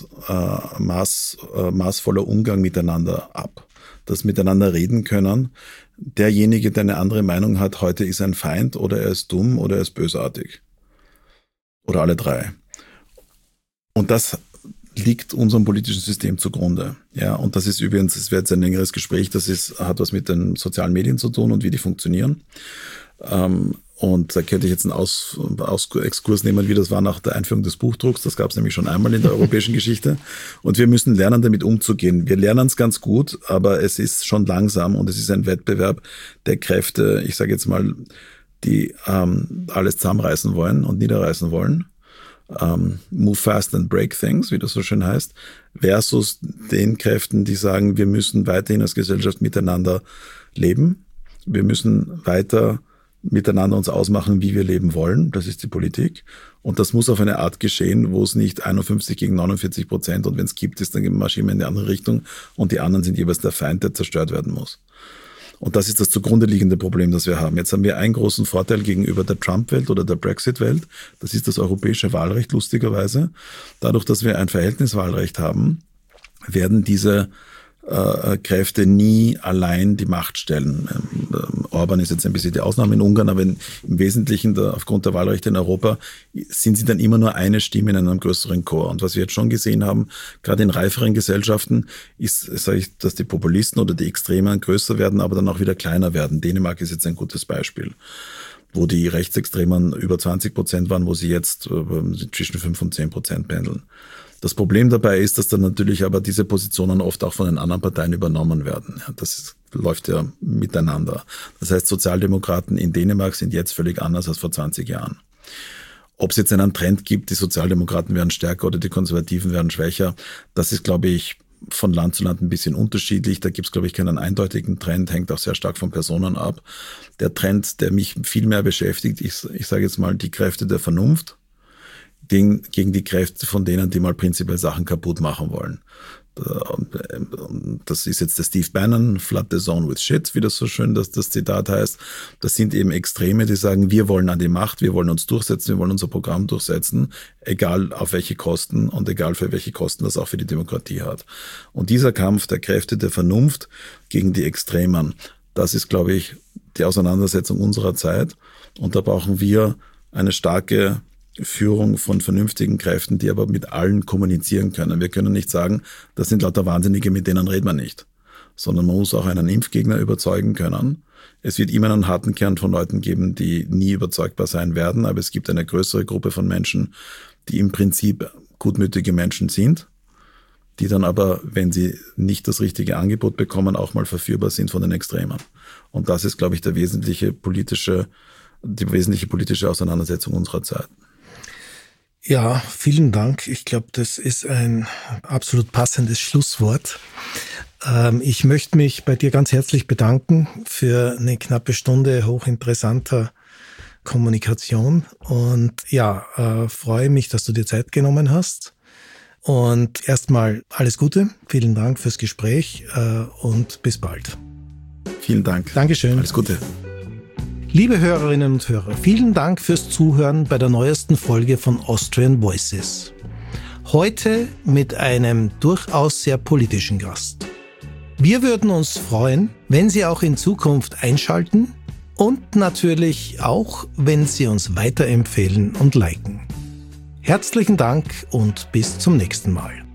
maßvoller Umgang miteinander ab. Das miteinander reden können. Derjenige, der eine andere Meinung hat, heute ist ein Feind oder er ist dumm oder er ist bösartig. Oder alle drei. Und das liegt unserem politischen System zugrunde. Ja, und das ist übrigens, es wird jetzt ein längeres Gespräch, hat was mit den sozialen Medien zu tun und wie die funktionieren. Und da könnte ich jetzt einen Exkurs nehmen, wie das war nach der Einführung des Buchdrucks. Das gab es nämlich schon einmal in der europäischen Geschichte. Und wir müssen lernen, damit umzugehen. Wir lernen es ganz gut, aber es ist schon langsam und es ist ein Wettbewerb der Kräfte, ich sage jetzt mal, die alles zusammenreißen wollen und niederreißen wollen. Move fast and break things, wie das so schön heißt, versus den Kräften, die sagen, wir müssen weiterhin als Gesellschaft miteinander leben. Wir müssen weiter miteinander uns ausmachen, wie wir leben wollen. Das ist die Politik. Und das muss auf eine Art geschehen, wo es nicht 51 gegen 49% und wenn es gibt, ist dann marschieren wir in die andere Richtung und die anderen sind jeweils der Feind, der zerstört werden muss. Und das ist das zugrunde liegende Problem, das wir haben. Jetzt haben wir einen großen Vorteil gegenüber der Trump-Welt oder der Brexit-Welt. Das ist das europäische Wahlrecht, lustigerweise. Dadurch, dass wir ein Verhältniswahlrecht haben, werden diese Kräfte nie allein die Macht stellen. Orban ist jetzt ein bisschen die Ausnahme in Ungarn, aber im Wesentlichen aufgrund der Wahlrechte in Europa sind sie dann immer nur eine Stimme in einem größeren Chor. Und was wir jetzt schon gesehen haben, gerade in reiferen Gesellschaften, ist, sage ich, dass die Populisten oder die Extremen größer werden, aber dann auch wieder kleiner werden. Dänemark ist jetzt ein gutes Beispiel, wo die Rechtsextremen über 20% waren, wo sie jetzt zwischen 5 und 10% pendeln. Das Problem dabei ist, dass dann natürlich aber diese Positionen oft auch von den anderen Parteien übernommen werden. Ja, das läuft ja miteinander. Das heißt, Sozialdemokraten in Dänemark sind jetzt völlig anders als vor 20 Jahren. Ob es jetzt einen Trend gibt, die Sozialdemokraten werden stärker oder die Konservativen werden schwächer, das ist, glaube ich, von Land zu Land ein bisschen unterschiedlich. Da gibt es, glaube ich, keinen eindeutigen Trend, hängt auch sehr stark von Personen ab. Der Trend, der mich viel mehr beschäftigt, ich sage jetzt mal die Kräfte der Vernunft gegen die Kräfte von denen, die mal prinzipiell Sachen kaputt machen wollen. Das ist jetzt der Steve Bannon, Flood the Zone with Shit, wie das so schön das Zitat heißt. Das sind eben Extreme, die sagen, wir wollen an die Macht, wir wollen uns durchsetzen, wir wollen unser Programm durchsetzen, egal auf welche Kosten und egal für welche Kosten das auch für die Demokratie hat. Und dieser Kampf der Kräfte der Vernunft gegen die Extremen, das ist, glaube ich, die Auseinandersetzung unserer Zeit. Und da brauchen wir eine starke Führung von vernünftigen Kräften, die aber mit allen kommunizieren können. Wir können nicht sagen, das sind lauter Wahnsinnige, mit denen reden wir nicht. Sondern man muss auch einen Impfgegner überzeugen können. Es wird immer einen harten Kern von Leuten geben, die nie überzeugbar sein werden, aber es gibt eine größere Gruppe von Menschen, die im Prinzip gutmütige Menschen sind, die dann aber, wenn sie nicht das richtige Angebot bekommen, auch mal verführbar sind von den Extremen. Und das ist, glaube ich, die wesentliche politische Auseinandersetzung unserer Zeit. Ja, vielen Dank. Ich glaube, das ist ein absolut passendes Schlusswort. Ich möchte mich bei dir ganz herzlich bedanken für eine knappe Stunde hochinteressanter Kommunikation und freue mich, dass du dir Zeit genommen hast. Und erstmal alles Gute. Vielen Dank fürs Gespräch und bis bald. Vielen Dank. Dankeschön. Alles Gute. Liebe Hörerinnen und Hörer, vielen Dank fürs Zuhören bei der neuesten Folge von Austrian Voices. Heute mit einem durchaus sehr politischen Gast. Wir würden uns freuen, wenn Sie auch in Zukunft einschalten und natürlich auch, wenn Sie uns weiterempfehlen und liken. Herzlichen Dank und bis zum nächsten Mal.